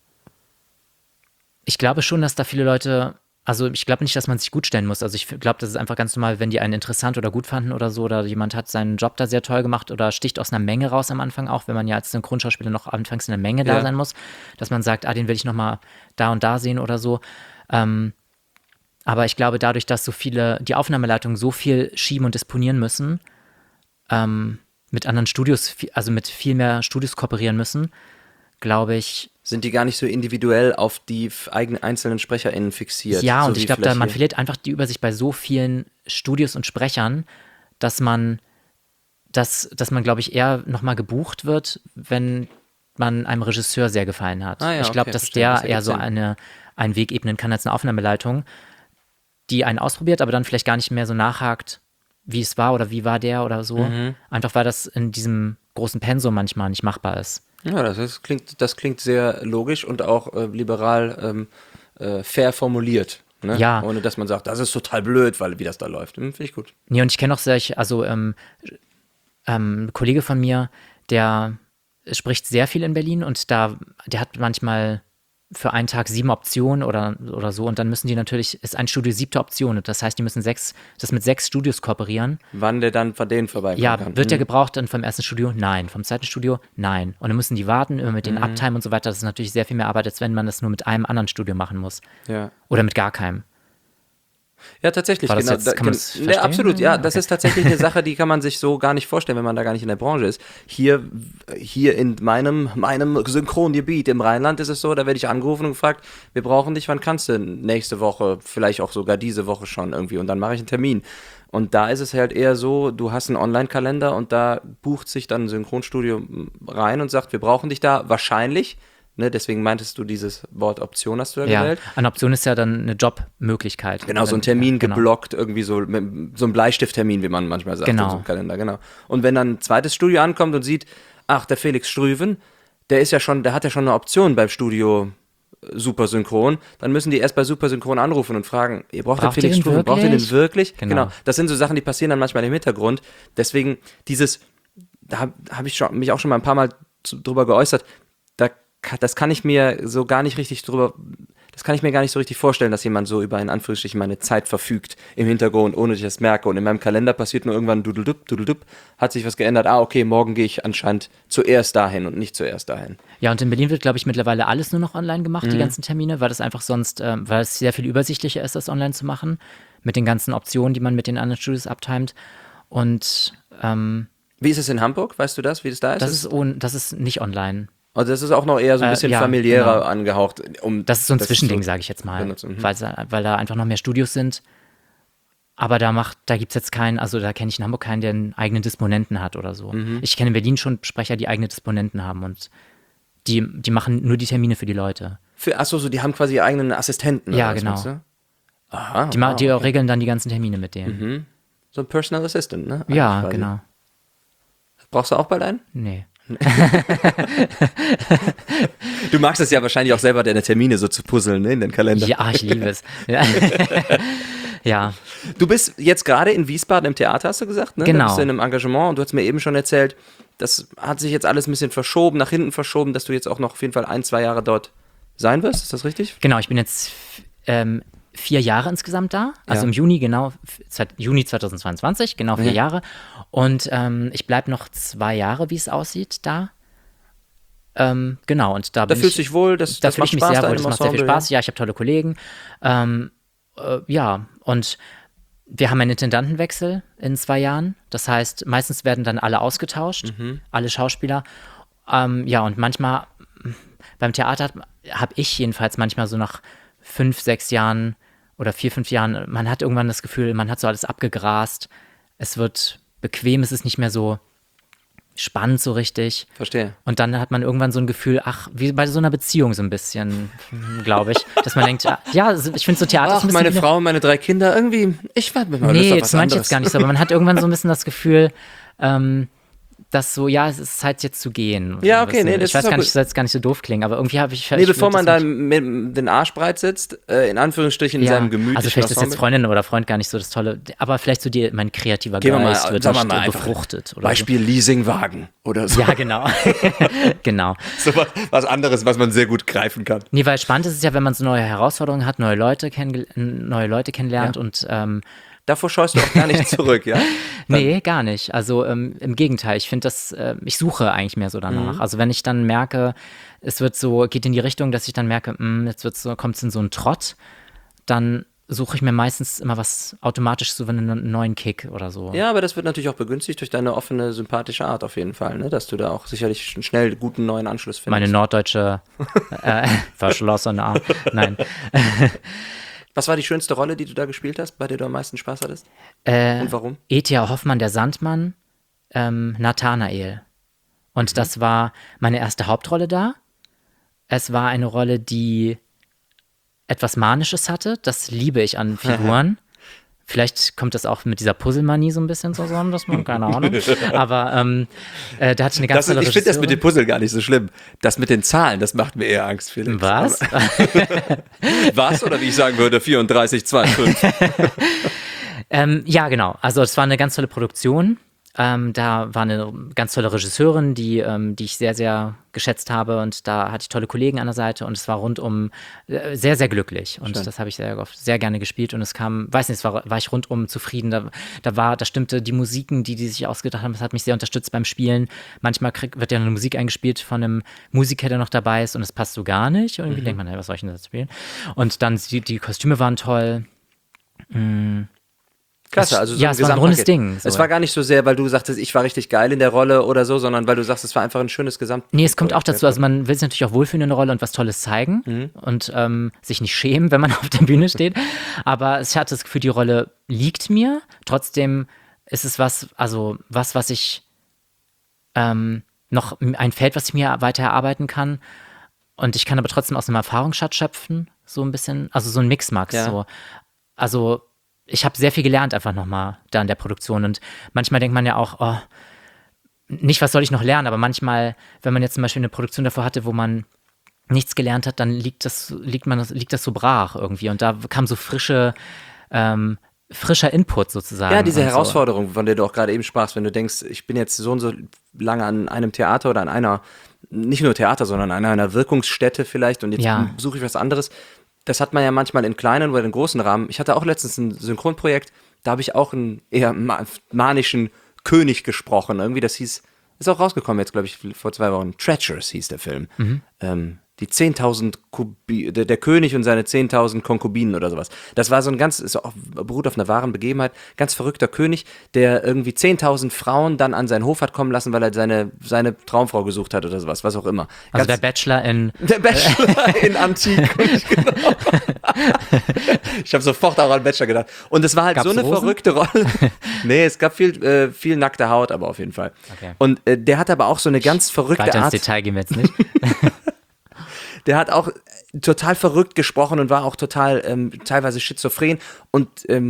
Ich glaube schon, dass da viele Leute, also ich glaube nicht, dass man sich gut stellen muss. Also ich glaube, das ist einfach ganz normal, wenn die einen interessant oder gut fanden oder so oder jemand hat seinen Job da sehr toll gemacht oder sticht aus einer Menge raus am Anfang auch, wenn man ja als Synchronschauspieler noch anfangs in der Menge da sein muss, dass man sagt, den will ich nochmal da und da sehen oder so. Aber ich glaube, dadurch, dass die Aufnahmeleitungen so viel schieben und disponieren müssen, mit anderen Studios, also mit viel mehr Studios kooperieren müssen, glaube ich, sind die gar nicht so individuell auf die eigenen einzelnen SprecherInnen fixiert. Ja, so und ich glaube, man verliert einfach die Übersicht bei so vielen Studios und Sprechern, dass man, glaube ich, eher nochmal gebucht wird, wenn man einem Regisseur sehr gefallen hat. Ich glaube, dass der eher so einen Weg ebnen kann als eine Aufnahmeleitung, die einen ausprobiert, aber dann vielleicht gar nicht mehr so nachhakt, wie es war oder wie war der oder so. Einfach weil das in diesem großen Pensum manchmal nicht machbar ist. Ja, das klingt sehr logisch und auch liberal fair formuliert. Ne? Ja. Ohne dass man sagt, das ist total blöd, wie das da läuft. Finde ich gut. Nee, und ich kenne auch ein Kollege von mir, der spricht sehr viel in Berlin und der hat manchmal für einen Tag 7 Optionen oder so und dann müssen die natürlich, ist ein Studio 7. Option und das heißt, die müssen mit 6 Studios kooperieren. Wann der dann von denen vorbeikommen kann. Ja, wird der gebraucht dann vom ersten Studio? Nein. Vom zweiten Studio? Nein. Und dann müssen die warten, immer mit den Uptime und so weiter. Das ist natürlich sehr viel mehr Arbeit, als wenn man das nur mit einem anderen Studio machen muss. Ja. Oder mit gar keinem. Ja, tatsächlich. War das jetzt, kann man das verstehen? Ja, absolut, ja. Das ist tatsächlich eine Sache, die kann man sich so gar nicht vorstellen, wenn man da gar nicht in der Branche ist. Hier in meinem Synchrongebiet im Rheinland ist es so, da werde ich angerufen und gefragt, wir brauchen dich, wann kannst du nächste Woche, vielleicht auch sogar diese Woche schon irgendwie und dann mache ich einen Termin. Und da ist es halt eher so, du hast einen Online-Kalender und da bucht sich dann ein Synchronstudio rein und sagt, wir brauchen dich da wahrscheinlich Ne? Deswegen meintest du, dieses Wort Option hast du da Ja, gewählt. eine Option ist ja dann eine Jobmöglichkeit. Genau, so ein Termin Genau. geblockt, irgendwie so ein Bleistifttermin, wie man manchmal sagt, Genau. in so einem Kalender, genau. Und wenn dann ein zweites Studio ankommt und sieht, ach, der Felix Strüven, der hat ja schon eine Option beim Studio Super Synchron, dann müssen die erst bei Super Synchron anrufen und fragen, ihr braucht den Braucht ihr Felix den Strüven, braucht ihr den wirklich? Genau. Das sind so Sachen, die passieren dann manchmal im Hintergrund. Deswegen da habe ich mich auch schon mal ein paar Mal drüber geäußert, das kann ich mir gar nicht so richtig vorstellen, dass jemand so über in Anführungsstrichen meine Zeit verfügt im Hintergrund, ohne dass ich das merke. Und in meinem Kalender passiert nur irgendwann dudeldup, hat sich was geändert. Okay, morgen gehe ich anscheinend zuerst dahin und nicht zuerst dahin. Ja, und in Berlin wird, glaube ich, mittlerweile alles nur noch online gemacht, die ganzen Termine, weil das einfach sonst, weil es sehr viel übersichtlicher ist, das online zu machen, mit den ganzen Optionen, die man mit den anderen Studios abtimet. Und Wie ist es in Hamburg? Weißt du das, wie das da ist? das ist nicht online. Also das ist auch noch eher so ein bisschen ja, familiärer genau. angehaucht. Das ist so ein Zwischending, sage ich jetzt mal, benutzen. weil da einfach noch mehr Studios sind. Aber da gibt es jetzt keinen, also da kenne ich in Hamburg keinen, der einen eigenen Disponenten hat oder so. Ich kenne in Berlin schon Sprecher, die eigene Disponenten haben und die machen nur die Termine für die Leute. Die haben quasi ihre eigenen Assistenten. Ja, oder was, genau. meinst du? Aha. Die regeln dann die ganzen Termine mit denen. So ein Personal Assistant, ne? Ja, Quasi. genau. Brauchst du auch bald einen? Nee. Du magst es ja wahrscheinlich auch selber, deine Termine so zu puzzeln, ne, in den Kalender. Ja, ich liebe es. Ja. Ja. Du bist jetzt gerade in Wiesbaden im Theater, hast du gesagt, ne? Genau. Da bist du in einem Engagement und du hast mir eben schon erzählt, das hat sich jetzt alles ein bisschen nach hinten verschoben, dass du jetzt auch noch auf jeden Fall 1-2 Jahre dort sein wirst. Ist das richtig? Genau, ich bin jetzt 4 Jahre insgesamt da. Also Ja. im Juni, Juni 2022, genau 4 Jahre. Und ich bleibe noch 2 Jahre, wie es aussieht, da. Genau, und da bin fühlst du dich wohl, das da fühle macht ich mich Spaß sehr da wohl, im das macht sehr viel Ensemble, Spaß. Ja, ich habe tolle Kollegen. Ja, und wir haben einen Intendantenwechsel in 2 Jahren. Das heißt, meistens werden dann alle ausgetauscht, alle Schauspieler. Ja, und manchmal beim Theater habe ich jedenfalls manchmal so nach 5, 6 Jahren oder 4, 5 Jahren, man hat irgendwann das Gefühl, man hat so alles abgegrast. Es wird bequem, es ist nicht mehr so spannend so richtig. Verstehe. Und dann hat man irgendwann so ein Gefühl, wie bei so einer Beziehung so ein bisschen, glaube ich, dass man denkt, ja, ich finde so Theater ist Ach, ein bisschen meine wie eine- Frau und meine 3 Kinder, irgendwie, ich war mir mal Lust Nee, auf das was meine ich anderes. jetzt gar nicht so, aber man hat irgendwann so ein bisschen das Gefühl, dass so, ja, es ist Zeit jetzt zu gehen. Ja, So ein okay, nee, bisschen. das Ich weiß ist auch gar nicht, gut. das soll jetzt gar nicht so doof klingen, aber irgendwie habe ich... Nee, ich bevor würd man das da nicht- mit den Arsch breit sitzt, in Anführungsstrichen in ja, seinem gemütlichen also vielleicht ist jetzt Ensemble. Freundin oder Freund gar nicht so das Tolle, aber vielleicht so mein kreativer Gehen wir mal, Geist wird sagen wir nicht mal einfach befruchtet. Oder Beispiel Leasingwagen oder so. So. Ja, genau. Genau. So was anderes, was man sehr gut greifen kann. Nee, weil spannend ist es ja, wenn man so neue Herausforderungen hat, neue Leute kennenlernt Ja. und Davor scheust du auch gar nicht zurück, ja? nee, gar nicht. Also im Gegenteil, ich finde ich suche eigentlich mehr so danach. Also wenn ich dann merke, es geht in die Richtung, dass ich dann merke, jetzt kommt es in so einen Trott, dann suche ich mir meistens immer was automatisch so einen neuen Kick oder so. Ja, aber das wird natürlich auch begünstigt durch deine offene, sympathische Art auf jeden Fall, ne? Dass du da auch sicherlich schnell guten neuen Anschluss findest. Meine norddeutsche verschlossene Art. Nein. Was war die schönste Rolle, die du da gespielt hast, bei der du am meisten Spaß hattest? Und warum? E.T.A. Hoffmann, der Sandmann, Nathanael. Und das war meine erste Hauptrolle da. Es war eine Rolle, die etwas Manisches hatte. Das liebe ich an Figuren. Vielleicht kommt das auch mit dieser Puzzlemanie so ein bisschen zusammen, dass man, keine Ahnung. Aber da hatte ich eine ganz tolle Ich finde das mit dem Regisseurin. Puzzle gar nicht so schlimm. Das mit den Zahlen, das macht mir eher Angst, Felix. Was? Was? Oder wie ich sagen würde, 34, 25. Ja, genau. Also es war eine ganz tolle Produktion. Da war eine ganz tolle Regisseurin, die ich sehr, sehr geschätzt habe, und da hatte ich tolle Kollegen an der Seite, und es war rundum sehr, sehr glücklich, und das habe ich sehr oft sehr gerne gespielt, und es kam, weiß nicht, war ich rundum zufrieden, da stimmte die Musiken, die sich ausgedacht haben, das hat mich sehr unterstützt beim Spielen. Manchmal wird ja eine Musik eingespielt von einem Musiker, der noch dabei ist, und es passt so gar nicht, und irgendwie denkt man, hey, was soll ich denn da spielen? Und dann die Kostüme waren toll. Klasse, also so ja, ein es war ein rundes Gesamtpaket. Ding. So. Es war gar nicht so sehr, weil du sagtest, ich war richtig geil in der Rolle oder so, sondern weil du sagst, es war einfach ein schönes Gesamt. Nee, es kommt auch dazu, also man will sich natürlich auch wohlfühlen in der Rolle und was Tolles zeigen und sich nicht schämen, wenn man auf der Bühne steht. Aber ich hatte das Gefühl, die Rolle liegt mir. Trotzdem ist es was ich noch ein Feld, was ich mir weiter erarbeiten kann. Und ich kann aber trotzdem aus einem Erfahrungsschatz schöpfen, so ein bisschen, also so ein Mixmax. Ja. So. Also ich habe sehr viel gelernt einfach nochmal da in der Produktion. Und manchmal denkt man ja auch, oh, nicht, was soll ich noch lernen, aber manchmal, wenn man jetzt zum Beispiel eine Produktion davor hatte, wo man nichts gelernt hat, dann liegt das so brach irgendwie. Und da kam so frischer Input sozusagen. Ja, diese und Herausforderung, von der du auch gerade eben sprachst, wenn du denkst, ich bin jetzt so und so lange an einem Theater oder an einer, nicht nur Theater, sondern an einer Wirkungsstätte vielleicht und jetzt Ja. suche ich was anderes. Das hat man ja manchmal in kleinen oder in großen Rahmen. Ich hatte auch letztens ein Synchronprojekt, da habe ich auch einen eher manischen König gesprochen. Irgendwie, das hieß, ist auch rausgekommen jetzt, glaube ich, vor 2 Wochen. Treacherous hieß der Film. Die 10.000 der König und seine 10.000 Konkubinen oder sowas. Das war so ein ganz, ist auch, beruht auf einer wahren Begebenheit, ganz verrückter König, der irgendwie 10.000 Frauen dann an seinen Hof hat kommen lassen, weil er seine Traumfrau gesucht hat oder sowas, was auch immer. Also Ganz, der Bachelor in der Bachelor in Antik. Genau. Ich habe sofort auch an Bachelor gedacht. Und es war halt Gab's so eine Rosen? verrückte Rolle. Nee, es gab viel nackte Haut, aber auf jeden Fall. Okay. Und der hat aber auch so eine ganz verrückte weiter ins Art. Detail gehen wir jetzt nicht. Der hat auch total verrückt gesprochen und war auch total teilweise schizophren. Und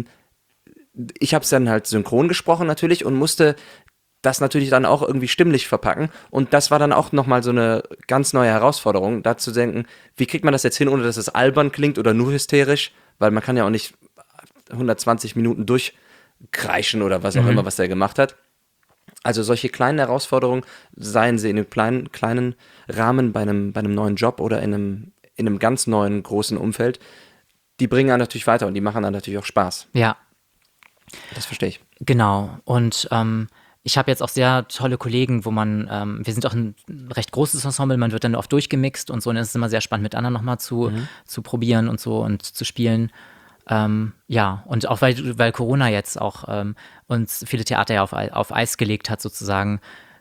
ich habe es dann halt synchron gesprochen natürlich und musste das natürlich dann auch irgendwie stimmlich verpacken. Und das war dann auch nochmal so eine ganz neue Herausforderung, da zu denken, wie kriegt man das jetzt hin, ohne dass es albern klingt oder nur hysterisch? Weil man kann ja auch nicht 120 Minuten durchkreischen oder was auch immer, was der gemacht hat. Also solche kleinen Herausforderungen, seien sie in einem kleinen Rahmen bei einem neuen Job oder in einem ganz neuen, großen Umfeld, die bringen einen natürlich weiter und die machen dann natürlich auch Spaß. Ja, Das verstehe ich. genau. Und ich habe jetzt auch sehr tolle Kollegen, wo man, wir sind auch ein recht großes Ensemble, man wird dann oft durchgemixt und so, und es ist immer sehr spannend, mit anderen nochmal zu probieren und so und zu spielen. Ja, und auch weil Corona jetzt auch uns viele Theater ja auf Eis gelegt hat sozusagen,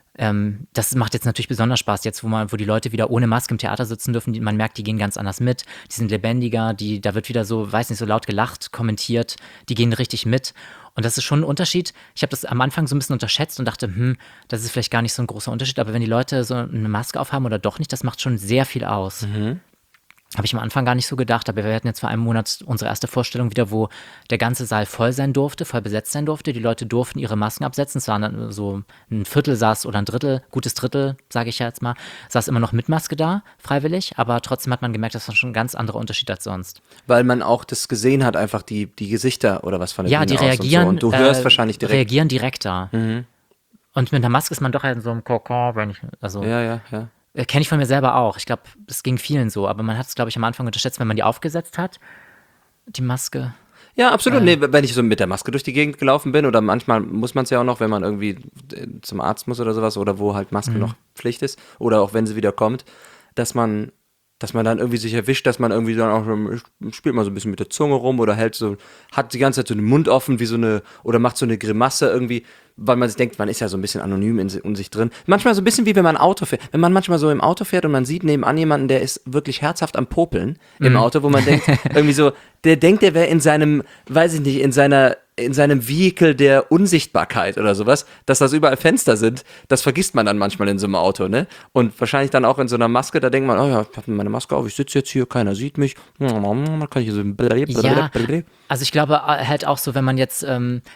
das macht jetzt natürlich besonders Spaß jetzt, wo die Leute wieder ohne Maske im Theater sitzen dürfen, man merkt, die gehen ganz anders mit, die sind lebendiger, da wird wieder so, weiß nicht, so laut gelacht, kommentiert, die gehen richtig mit. Und das ist schon ein Unterschied. Ich habe das am Anfang so ein bisschen unterschätzt und dachte, das ist vielleicht gar nicht so ein großer Unterschied, aber wenn die Leute so eine Maske aufhaben oder doch nicht, das macht schon sehr viel aus. Habe ich am Anfang gar nicht so gedacht, aber wir hatten jetzt vor einem Monat unsere erste Vorstellung wieder, wo der ganze Saal voll sein durfte, voll besetzt sein durfte. Die Leute durften ihre Masken absetzen. Es waren dann so ein Viertel saß oder ein Drittel, gutes Drittel, sage ich ja jetzt mal, saß immer noch mit Maske da, freiwillig. Aber trotzdem hat man gemerkt, das war schon ein ganz anderer Unterschied als sonst. Weil man auch das gesehen hat, einfach die Gesichter oder was von der Ja, Bühne die aus reagieren. und so. Und du hörst wahrscheinlich direkt. Reagieren direkter. Und mit einer Maske ist man doch in so einem Kokon, Ja. kenne ich von mir selber auch. Ich glaube, es ging vielen so, aber man hat es, glaube ich, am Anfang unterschätzt, wenn man die aufgesetzt hat, die Maske. Ja, absolut. Nee, wenn ich so mit der Maske durch die Gegend gelaufen bin oder manchmal muss man es ja auch noch, wenn man irgendwie zum Arzt muss oder sowas oder wo halt Maske noch Pflicht ist oder auch wenn sie wieder kommt, dass man dann irgendwie sich erwischt, dass man irgendwie dann auch spielt mal so ein bisschen mit der Zunge rum oder hat die ganze Zeit so den Mund offen oder macht so eine Grimasse irgendwie, weil man sich denkt, man ist ja so ein bisschen anonym in sich drin. Manchmal so ein bisschen wie wenn man Auto fährt. Wenn man manchmal so im Auto fährt und man sieht nebenan jemanden, der ist wirklich herzhaft am Popeln im Auto, wo man denkt, irgendwie so, der denkt, der wäre in seinem, weiß ich nicht, in seinem Vehikel der Unsichtbarkeit oder sowas, dass das überall Fenster sind, das vergisst man dann manchmal in so einem Auto, ne? Und wahrscheinlich dann auch in so einer Maske, da denkt man, oh ja, ich habe meine Maske auf, ich sitze jetzt hier, keiner sieht mich, dann kann ich so Ja, also ich glaube halt auch so, wenn man jetzt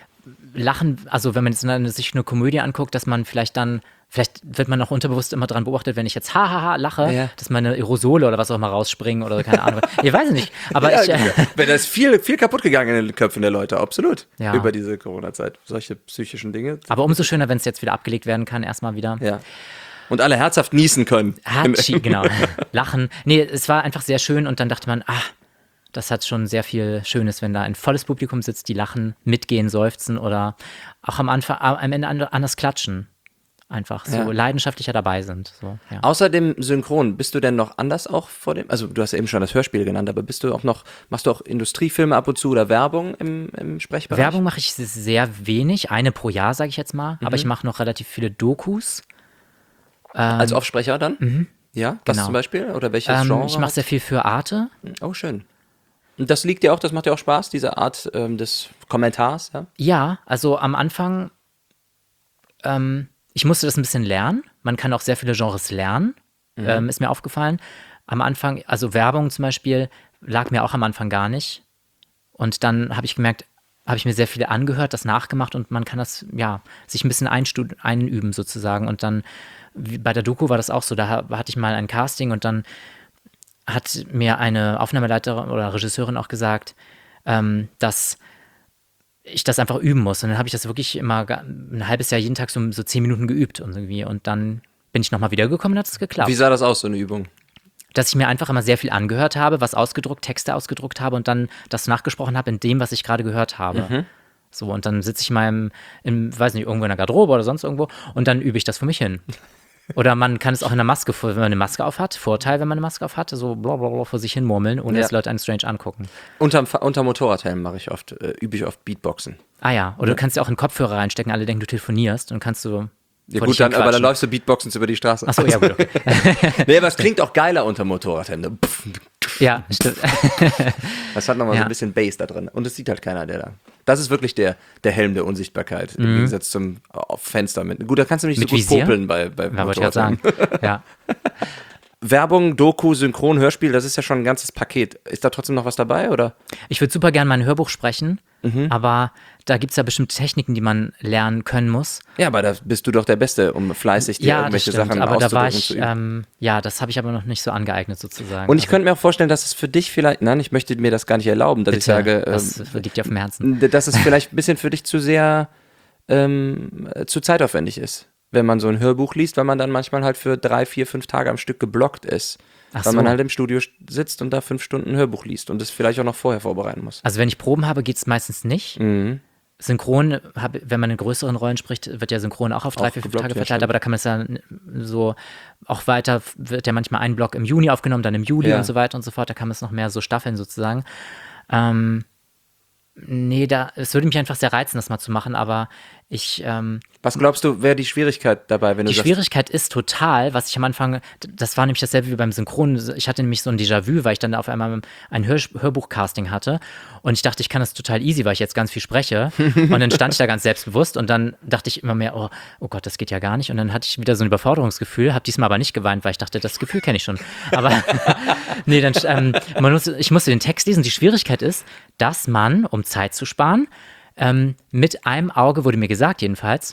lachen, also wenn man jetzt sich eine Komödie anguckt, dass man vielleicht wird man auch unterbewusst immer dran beobachtet, wenn ich jetzt hahaha lache, dass meine Aerosole oder was auch immer rausspringen oder keine Ahnung. Ich weiß nicht, aber ja, wenn da ist viel kaputt gegangen in den Köpfen der Leute, absolut, Ja. über diese Corona-Zeit, solche psychischen Dinge. aber umso schöner, wenn es jetzt wieder abgelegt werden kann, erstmal wieder. Ja. Und alle herzhaft niesen können. Hatschi, genau. Lachen. Nee, es war einfach sehr schön und dann dachte man, das hat schon sehr viel Schönes, wenn da ein volles Publikum sitzt, die lachen, mitgehen, seufzen oder auch am Ende anders klatschen. Einfach so leidenschaftlicher dabei sind. So, ja. Außer dem Synchron, bist du denn noch anders auch vor dem, also du hast ja eben schon das Hörspiel genannt, aber machst du auch Industriefilme ab und zu oder Werbung im Sprechbereich? Werbung mache ich sehr wenig, eine pro Jahr, sage ich jetzt mal, aber ich mache noch relativ viele Dokus. Als Offsprecher dann? Ja, was Genau. zum Beispiel? Oder welches Genre? Ich mache sehr viel für Arte. Oh, schön. Und das liegt dir auch, das macht dir auch Spaß, diese Art des Kommentars, ja? Ja, also am Anfang, ich musste das ein bisschen lernen. Man kann auch sehr viele Genres lernen, ist mir aufgefallen. am Anfang, also Werbung zum Beispiel, lag mir auch am Anfang gar nicht. Und dann habe ich gemerkt, habe ich mir sehr viele angehört, das nachgemacht und man kann das, ja, sich ein bisschen einüben sozusagen. Und dann, bei der Doku war das auch so, da hatte ich mal ein Casting und dann hat mir eine Aufnahmeleiterin oder Regisseurin auch gesagt, dass ich das einfach üben muss. Und dann habe ich das wirklich immer ein halbes Jahr jeden Tag so 10 Minuten geübt und irgendwie. Und dann bin ich nochmal wiedergekommen und hat es geklappt. Wie sah das aus, so eine Übung? Dass ich mir einfach immer sehr viel angehört habe, was ausgedruckt, Texte ausgedruckt habe und dann das nachgesprochen habe in dem, was ich gerade gehört habe. So, und dann sitze ich mal weiß nicht, irgendwo in der Garderobe oder sonst irgendwo und dann übe ich das für mich hin. Oder man kann es auch in der Maske, wenn man eine Maske auf hat, Vorteil, wenn man eine Maske auf hat, so blablabla vor sich hin murmeln, ohne dass Leute einen strange angucken. Unter Motorradhelm übe ich oft Beatboxen. Ah ja, oder du kannst ja auch einen Kopfhörer reinstecken, alle denken, du telefonierst und kannst du Ja gut, aber dann läufst du Beatboxens über die Straße. Achso, ja gut, okay. Nee, aber es klingt auch geiler unter Motorradhelm. Ja, stimmt. Das hat nochmal so ein bisschen Bass da drin. Und es sieht halt keiner, der da. Das ist wirklich der Helm der Unsichtbarkeit, im Gegensatz zum Fenster. Gut, da kannst du nicht mit so gut Visier? popeln bei Ja, wollte ich gerade sagen. Ja. Werbung, Doku, Synchron, Hörspiel, das ist ja schon ein ganzes Paket. Ist da trotzdem noch was dabei, oder? Ich würde super gerne mein Hörbuch sprechen, aber da gibt es ja bestimmte Techniken, die man lernen können muss. Ja, aber da bist du doch der Beste, um fleißig dir irgendwelche Sachen aber da war auszudrücken ich, zu üben. das habe ich aber noch nicht so angeeignet sozusagen. Und ich könnte mir auch vorstellen, dass es für dich vielleicht, nein, ich möchte mir das gar nicht erlauben, dass ich sage, das liegt dir auf dem Herzen. dass es vielleicht ein bisschen für dich zu sehr zu zeitaufwendig ist, wenn man so ein Hörbuch liest, weil man dann manchmal halt für 3, 4, 5 Tage am Stück geblockt ist. Weil man halt im Studio sitzt und da 5 Stunden ein Hörbuch liest und es vielleicht auch noch vorher vorbereiten muss. Also wenn ich Proben habe, geht es meistens nicht. Synchron, wenn man in größeren Rollen spricht, wird ja Synchron auch auf 3, 4, 5 Tage verteilt, aber da kann man es ja so auch weiter, wird ja manchmal ein Block im Juni aufgenommen, dann im Juli und so weiter und so fort, da kann man es noch mehr so staffeln sozusagen. Nee, es würde mich einfach sehr reizen, das mal zu machen, aber was glaubst du, wäre die Schwierigkeit dabei, wenn du die sagst? Schwierigkeit ist total, was ich am Anfang, das war nämlich dasselbe wie beim Synchron, ich hatte nämlich so ein Déjà-vu, weil ich dann auf einmal ein Hörbuch-Casting hatte und ich dachte, ich kann das total easy, weil ich jetzt ganz viel spreche und dann stand ich da ganz selbstbewusst und dann dachte ich immer mehr, oh Gott, das geht ja gar nicht und dann hatte ich wieder so ein Überforderungsgefühl, habe diesmal aber nicht geweint, weil ich dachte, das Gefühl kenne ich schon, aber nee, dann ich musste den Text lesen, die Schwierigkeit ist, dass man, um Zeit zu sparen, mit einem Auge, wurde mir gesagt jedenfalls,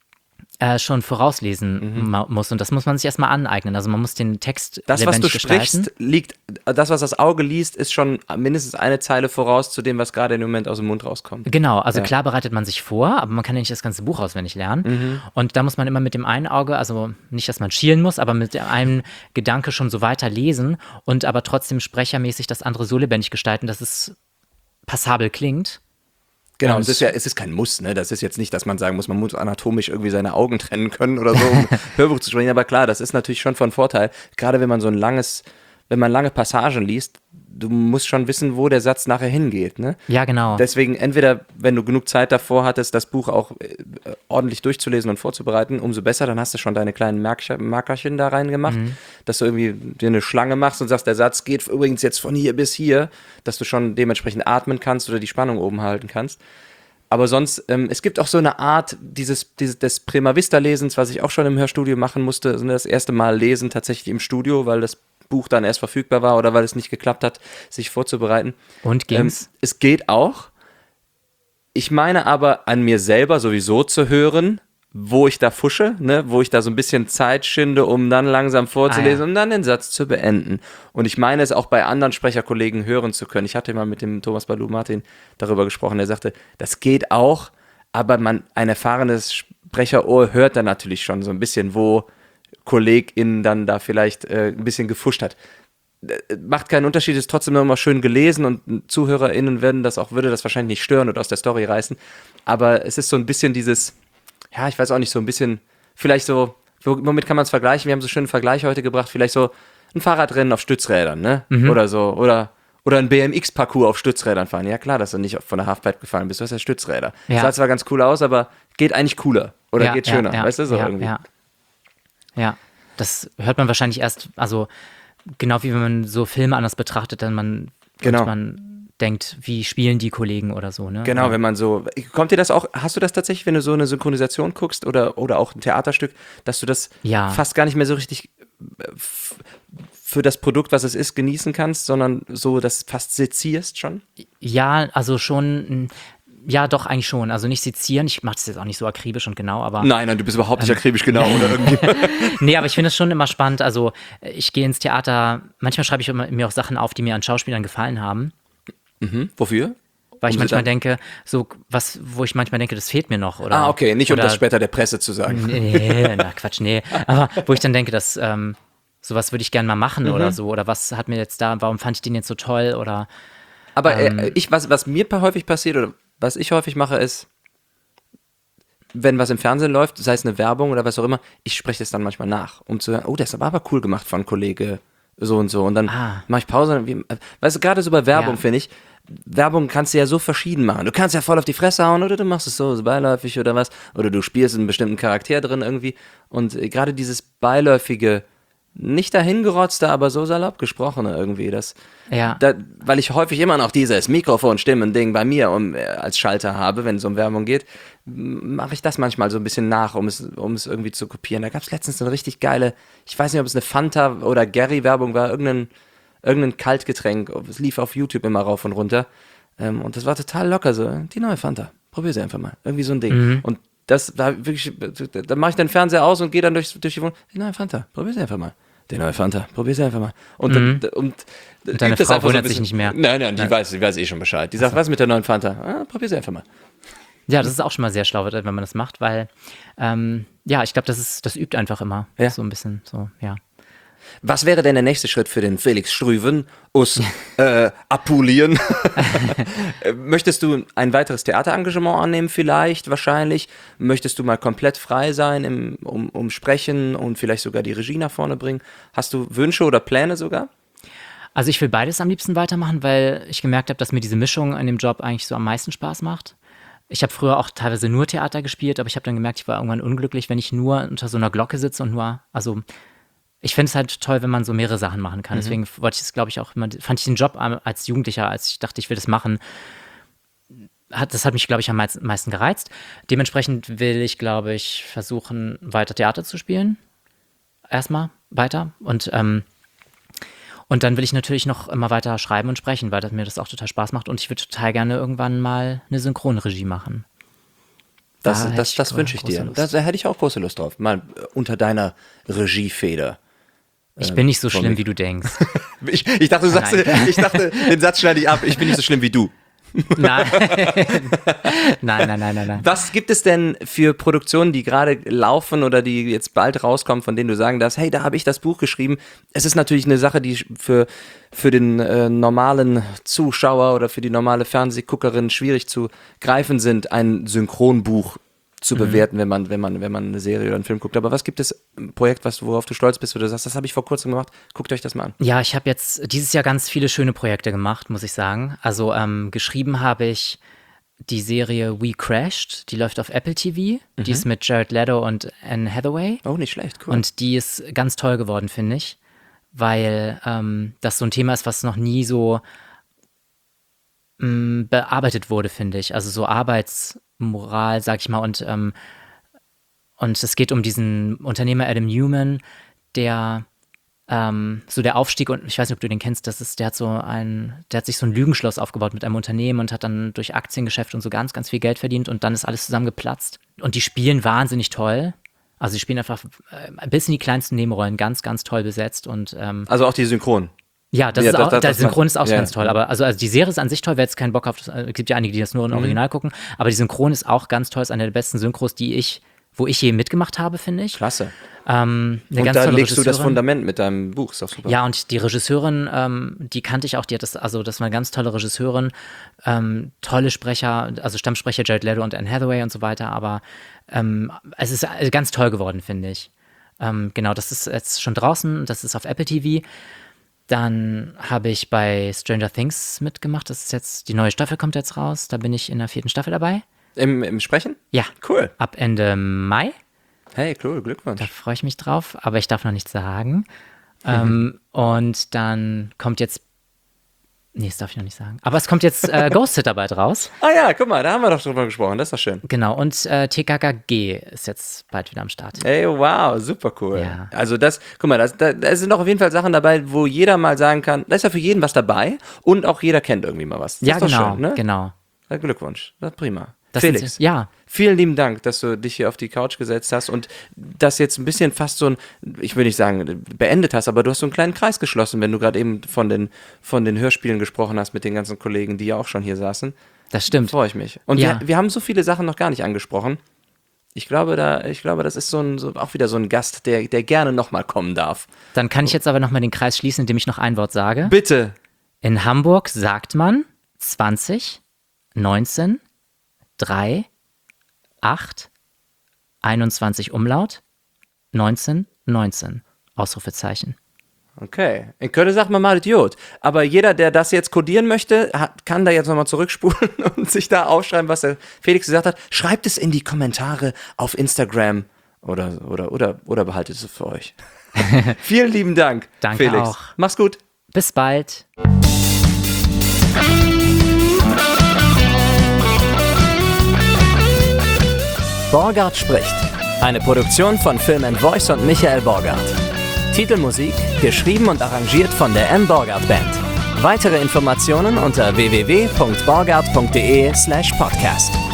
schon vorauslesen muss. Und das muss man sich erstmal aneignen. Also man muss den Text lebendig gestalten. Das, was das Auge liest, ist schon mindestens eine Zeile voraus zu dem, was gerade im Moment aus dem Mund rauskommt. Genau, also klar bereitet man sich vor, aber man kann ja nicht das ganze Buch auswendig lernen. Und da muss man immer mit dem einen Auge, also nicht, dass man schielen muss, aber mit einem Gedanke schon so weiter lesen und aber trotzdem sprechermäßig das andere so lebendig gestalten, dass es passabel klingt. Genau, es ist kein Muss, ne? Das ist jetzt nicht, dass man sagen muss, man muss anatomisch irgendwie seine Augen trennen können oder so, um Hörbuch zu sprechen. Aber klar, das ist natürlich schon von Vorteil. Gerade wenn man wenn man lange Passagen liest, du musst schon wissen, wo der Satz nachher hingeht, ne? Ja, genau. Deswegen entweder, wenn du genug Zeit davor hattest, das Buch auch ordentlich durchzulesen und vorzubereiten, umso besser, dann hast du schon deine kleinen Markerchen da reingemacht, dass du irgendwie dir eine Schlange machst und sagst, der Satz geht übrigens jetzt von hier bis hier, dass du schon dementsprechend atmen kannst oder die Spannung oben halten kannst. Aber sonst, es gibt auch so eine Art des Prima Vista Lesens, was ich auch schon im Hörstudio machen musste, also das erste Mal lesen tatsächlich im Studio, weil das Buch dann erst verfügbar war oder weil es nicht geklappt hat, sich vorzubereiten. Und ging's? Es geht auch. Ich meine aber an mir selber sowieso zu hören, wo ich da fusche, ne, wo ich da so ein bisschen Zeit schinde, um dann langsam vorzulesen und dann den Satz zu beenden. Und ich meine es auch bei anderen Sprecherkollegen hören zu können. Ich hatte mal mit dem Thomas Balu-Martin darüber gesprochen, der sagte, das geht auch, aber ein erfahrenes Sprecherohr hört dann natürlich schon so ein bisschen, wo KollegInnen dann da vielleicht ein bisschen gefuscht hat. Macht keinen Unterschied, ist trotzdem noch mal schön gelesen und ZuhörerInnen würde das wahrscheinlich nicht stören oder aus der Story reißen. Aber es ist so ein bisschen dieses, ja, ich weiß auch nicht, so ein bisschen, vielleicht so, womit kann man es vergleichen? Wir haben so schönen Vergleich heute gebracht, vielleicht so ein Fahrradrennen auf Stützrädern, ne? Oder so, oder ein BMX-Parcours auf Stützrädern fahren. Ja klar, dass du nicht von der Halfpipe gefallen bist, du hast ja Stützräder. Ja. Sah zwar ganz cool aus, aber geht eigentlich cooler oder geht schöner, weißt du, so irgendwie. Ja, das hört man wahrscheinlich erst, also genau wie wenn man so Filme anders betrachtet, dann man denkt, wie spielen die Kollegen oder so, ne? Genau, wenn man so, kommt dir das auch, hast du das tatsächlich, wenn du so eine Synchronisation guckst oder auch ein Theaterstück, dass du das fast gar nicht mehr so richtig für das Produkt, was es ist, genießen kannst, sondern so das fast sezierst schon? Ja, also schon, ja doch, eigentlich schon. Also nicht sezieren, ich mache das jetzt auch nicht so akribisch und genau, aber... Nein, du bist überhaupt nicht akribisch genau, oder irgendwie? Nee, aber ich finde es schon immer spannend. Also ich gehe ins Theater, manchmal schreibe ich mir auch Sachen auf, die mir an Schauspielern gefallen haben. Wofür? Weil ich Um sie manchmal dann- denke, wo ich manchmal denke, das fehlt mir noch. Oder, Okay, nicht um oder, das später der Presse zu sagen. Nee, na Quatsch, nee. Aber wo ich dann denke, dass sowas würde ich gerne mal machen oder so. Oder was hat mir jetzt da, warum fand ich den jetzt so toll? Oder Aber was mir häufig passiert oder was ich häufig mache, ist, wenn was im Fernsehen läuft, sei es eine Werbung oder was auch immer, ich spreche das dann manchmal nach, um zu hören, oh, das war aber cool gemacht von Kollege so und so. Und dann mache ich Pause. Weißt du, gerade so bei Werbung, Ja. finde ich, Werbung kannst du ja so verschieden machen. Du kannst ja voll auf die Fresse hauen oder du machst es so beiläufig oder was. Oder du spielst einen bestimmten Charakter drin irgendwie. Und gerade dieses beiläufige, nicht dahingerotzte, aber so salopp gesprochene irgendwie, ja. weil ich häufig immer noch dieses Mikrofon-Stimmen-Ding bei mir als Schalter habe, wenn es um Werbung geht, mache ich das manchmal so ein bisschen nach, um es irgendwie zu kopieren. Da gab es letztens eine richtig geile, ich weiß nicht, ob es eine Fanta oder Gary-Werbung war, irgendein Kaltgetränk. Es lief auf YouTube immer rauf und runter. Und das war total locker so. Die neue Fanta. Probier sie einfach mal. Irgendwie so ein Ding. Und das war wirklich, da mache ich den Fernseher aus und gehe dann durch die Wohnung. Die neue Fanta. Probier sie einfach mal. Die neue Fanta. Probier sie einfach mal. Und deine übt das Frau einfach so ein wundert sich bisschen. nicht mehr. Nein, die weiß eh schon Bescheid. Die sagt, was mit der neuen Fanta? Probier sie einfach mal. Ja, das ist auch schon mal sehr schlau, wenn man das macht, weil ja, ich glaube, das übt einfach immer. Ja. So ein bisschen, so, ja. Was wäre denn der nächste Schritt für den Felix Strüven aus Apulien? Möchtest du ein weiteres Theaterengagement annehmen vielleicht, wahrscheinlich? Möchtest du mal komplett frei sein um Sprechen und vielleicht sogar die Regie nach vorne bringen? Hast du Wünsche oder Pläne sogar? Also ich will beides am liebsten weitermachen, weil ich gemerkt habe, dass mir diese Mischung an dem Job eigentlich so am meisten Spaß macht. Ich habe früher auch teilweise nur Theater gespielt, aber ich habe dann gemerkt, ich war irgendwann unglücklich, wenn ich nur unter so einer Glocke sitze und also ich finde es halt toll, wenn man so mehrere Sachen machen kann. Deswegen wollte ich es, glaube ich, auch immer, fand ich den Job als Jugendlicher, als ich dachte, ich will das machen, das hat mich, glaube ich, am meisten gereizt. Dementsprechend will ich, glaube ich, versuchen, weiter Theater zu spielen. Erstmal weiter. Und dann will ich natürlich noch immer weiter schreiben und sprechen, weil mir das auch total Spaß macht. Und ich würde total gerne irgendwann mal eine Synchronregie machen. Das hätte ich wünsche ich große dir. Lust. Da hätte ich auch große Lust drauf. Mal unter deiner Regiefeder. Ich bin nicht so von schlimm, mir. wie du denkst. Ich dachte, ich dachte, den Satz schneide ich ab. Ich bin nicht so schlimm wie du. Nein. Nein. Was gibt es denn für Produktionen, die gerade laufen oder die jetzt bald rauskommen, von denen du sagen darfst, hey, da habe ich das Buch geschrieben. Es ist natürlich eine Sache, die für den normalen Zuschauer oder für die normale Fernsehguckerin schwierig zu greifen sind, ein Synchronbuch zu bewerten, wenn man eine Serie oder einen Film guckt. Aber was gibt es, ein Projekt, worauf du stolz bist, wo du sagst, das habe ich vor kurzem gemacht, guckt euch das mal an. Ja, ich habe jetzt dieses Jahr ganz viele schöne Projekte gemacht, muss ich sagen. Also geschrieben habe ich die Serie We Crashed, die läuft auf Apple TV. Die ist mit Jared Leto und Anne Hathaway. Oh, nicht schlecht, cool. Und die ist ganz toll geworden, finde ich. Weil das so ein Thema ist, was noch nie so bearbeitet wurde, finde ich. Also so Arbeitsmoral, sag ich mal. Und es geht um diesen Unternehmer Adam Newman, der so der Aufstieg, und ich weiß nicht, ob du den kennst, der hat sich so ein Lügenschloss aufgebaut mit einem Unternehmen und hat dann durch Aktiengeschäft und so ganz, ganz viel Geld verdient und dann ist alles zusammengeplatzt. Und die spielen wahnsinnig toll. Also die spielen einfach bis in die kleinsten Nebenrollen ganz, ganz toll besetzt und Also auch die Synchron. ja, Ja, der Synchron ist auch ja. ganz toll, aber also die Serie ist an sich toll, wer jetzt keinen Bock auf, es gibt ja einige, die das nur im Original gucken, aber die Synchron ist auch ganz toll, ist eine der besten Synchros, wo ich je mitgemacht habe, finde ich. Klasse. Eine Und ganz da tolle legst du das Regisseurin. Fundament mit deinem Buch, ist doch super. Ja, und die Regisseurin, die kannte ich auch, das war eine ganz tolle Regisseurin, tolle Sprecher, also Stammsprecher Jared Leto und Anne Hathaway und so weiter, aber es ist ganz toll geworden, finde ich. Genau, das ist jetzt schon draußen, das ist auf Apple TV. Dann habe ich bei Stranger Things mitgemacht, das ist jetzt, die neue Staffel kommt jetzt raus, da bin ich in der 4. Staffel dabei. Im Sprechen? Ja. Cool. Ab Ende Mai. Hey, cool, Glückwunsch. Da freue ich mich drauf, aber ich darf noch nichts sagen. Und dann kommt jetzt Nee, das darf ich noch nicht sagen. Aber es kommt jetzt Ghost-Sitter bald raus. Ah ja, guck mal, da haben wir doch drüber gesprochen, das ist doch schön. Genau, und TKKG ist jetzt bald wieder am Start. Ey, wow, super cool. Ja. Also guck mal, da sind doch auf jeden Fall Sachen dabei, wo jeder mal sagen kann, da ist ja für jeden was dabei und auch jeder kennt irgendwie mal was. Das ist doch schön, ne? Genau. Glückwunsch, das ist prima. Das Felix, sind, ja. vielen lieben Dank, dass du dich hier auf die Couch gesetzt hast und das jetzt ein bisschen fast so ich will nicht sagen, beendet hast, aber du hast so einen kleinen Kreis geschlossen, wenn du gerade eben von den Hörspielen gesprochen hast mit den ganzen Kollegen, die ja auch schon hier saßen. Das stimmt. Freue ich mich. Und Ja. wir haben so viele Sachen noch gar nicht angesprochen. Ich glaube, das ist auch wieder so ein Gast, der gerne nochmal kommen darf. Dann kann ich jetzt aber nochmal den Kreis schließen, indem ich noch ein Wort sage. Bitte. In Hamburg sagt man 20, 19, 3, 8, 21 Umlaut, 19, 19. Ausrufezeichen. Okay. In Köln sagt man mal Idiot. Aber jeder, der das jetzt kodieren möchte, kann da jetzt nochmal zurückspulen und sich da aufschreiben, was der Felix gesagt hat. Schreibt es in die Kommentare auf Instagram oder behaltet es für euch. Vielen lieben Dank, Danke Felix. auch. Mach's gut. Bis bald. Borgard spricht. Eine Produktion von Film & Voice und Michael Borgard. Titelmusik geschrieben und arrangiert von der M. Borgard Band. Weitere Informationen unter www.borgard.de/podcast.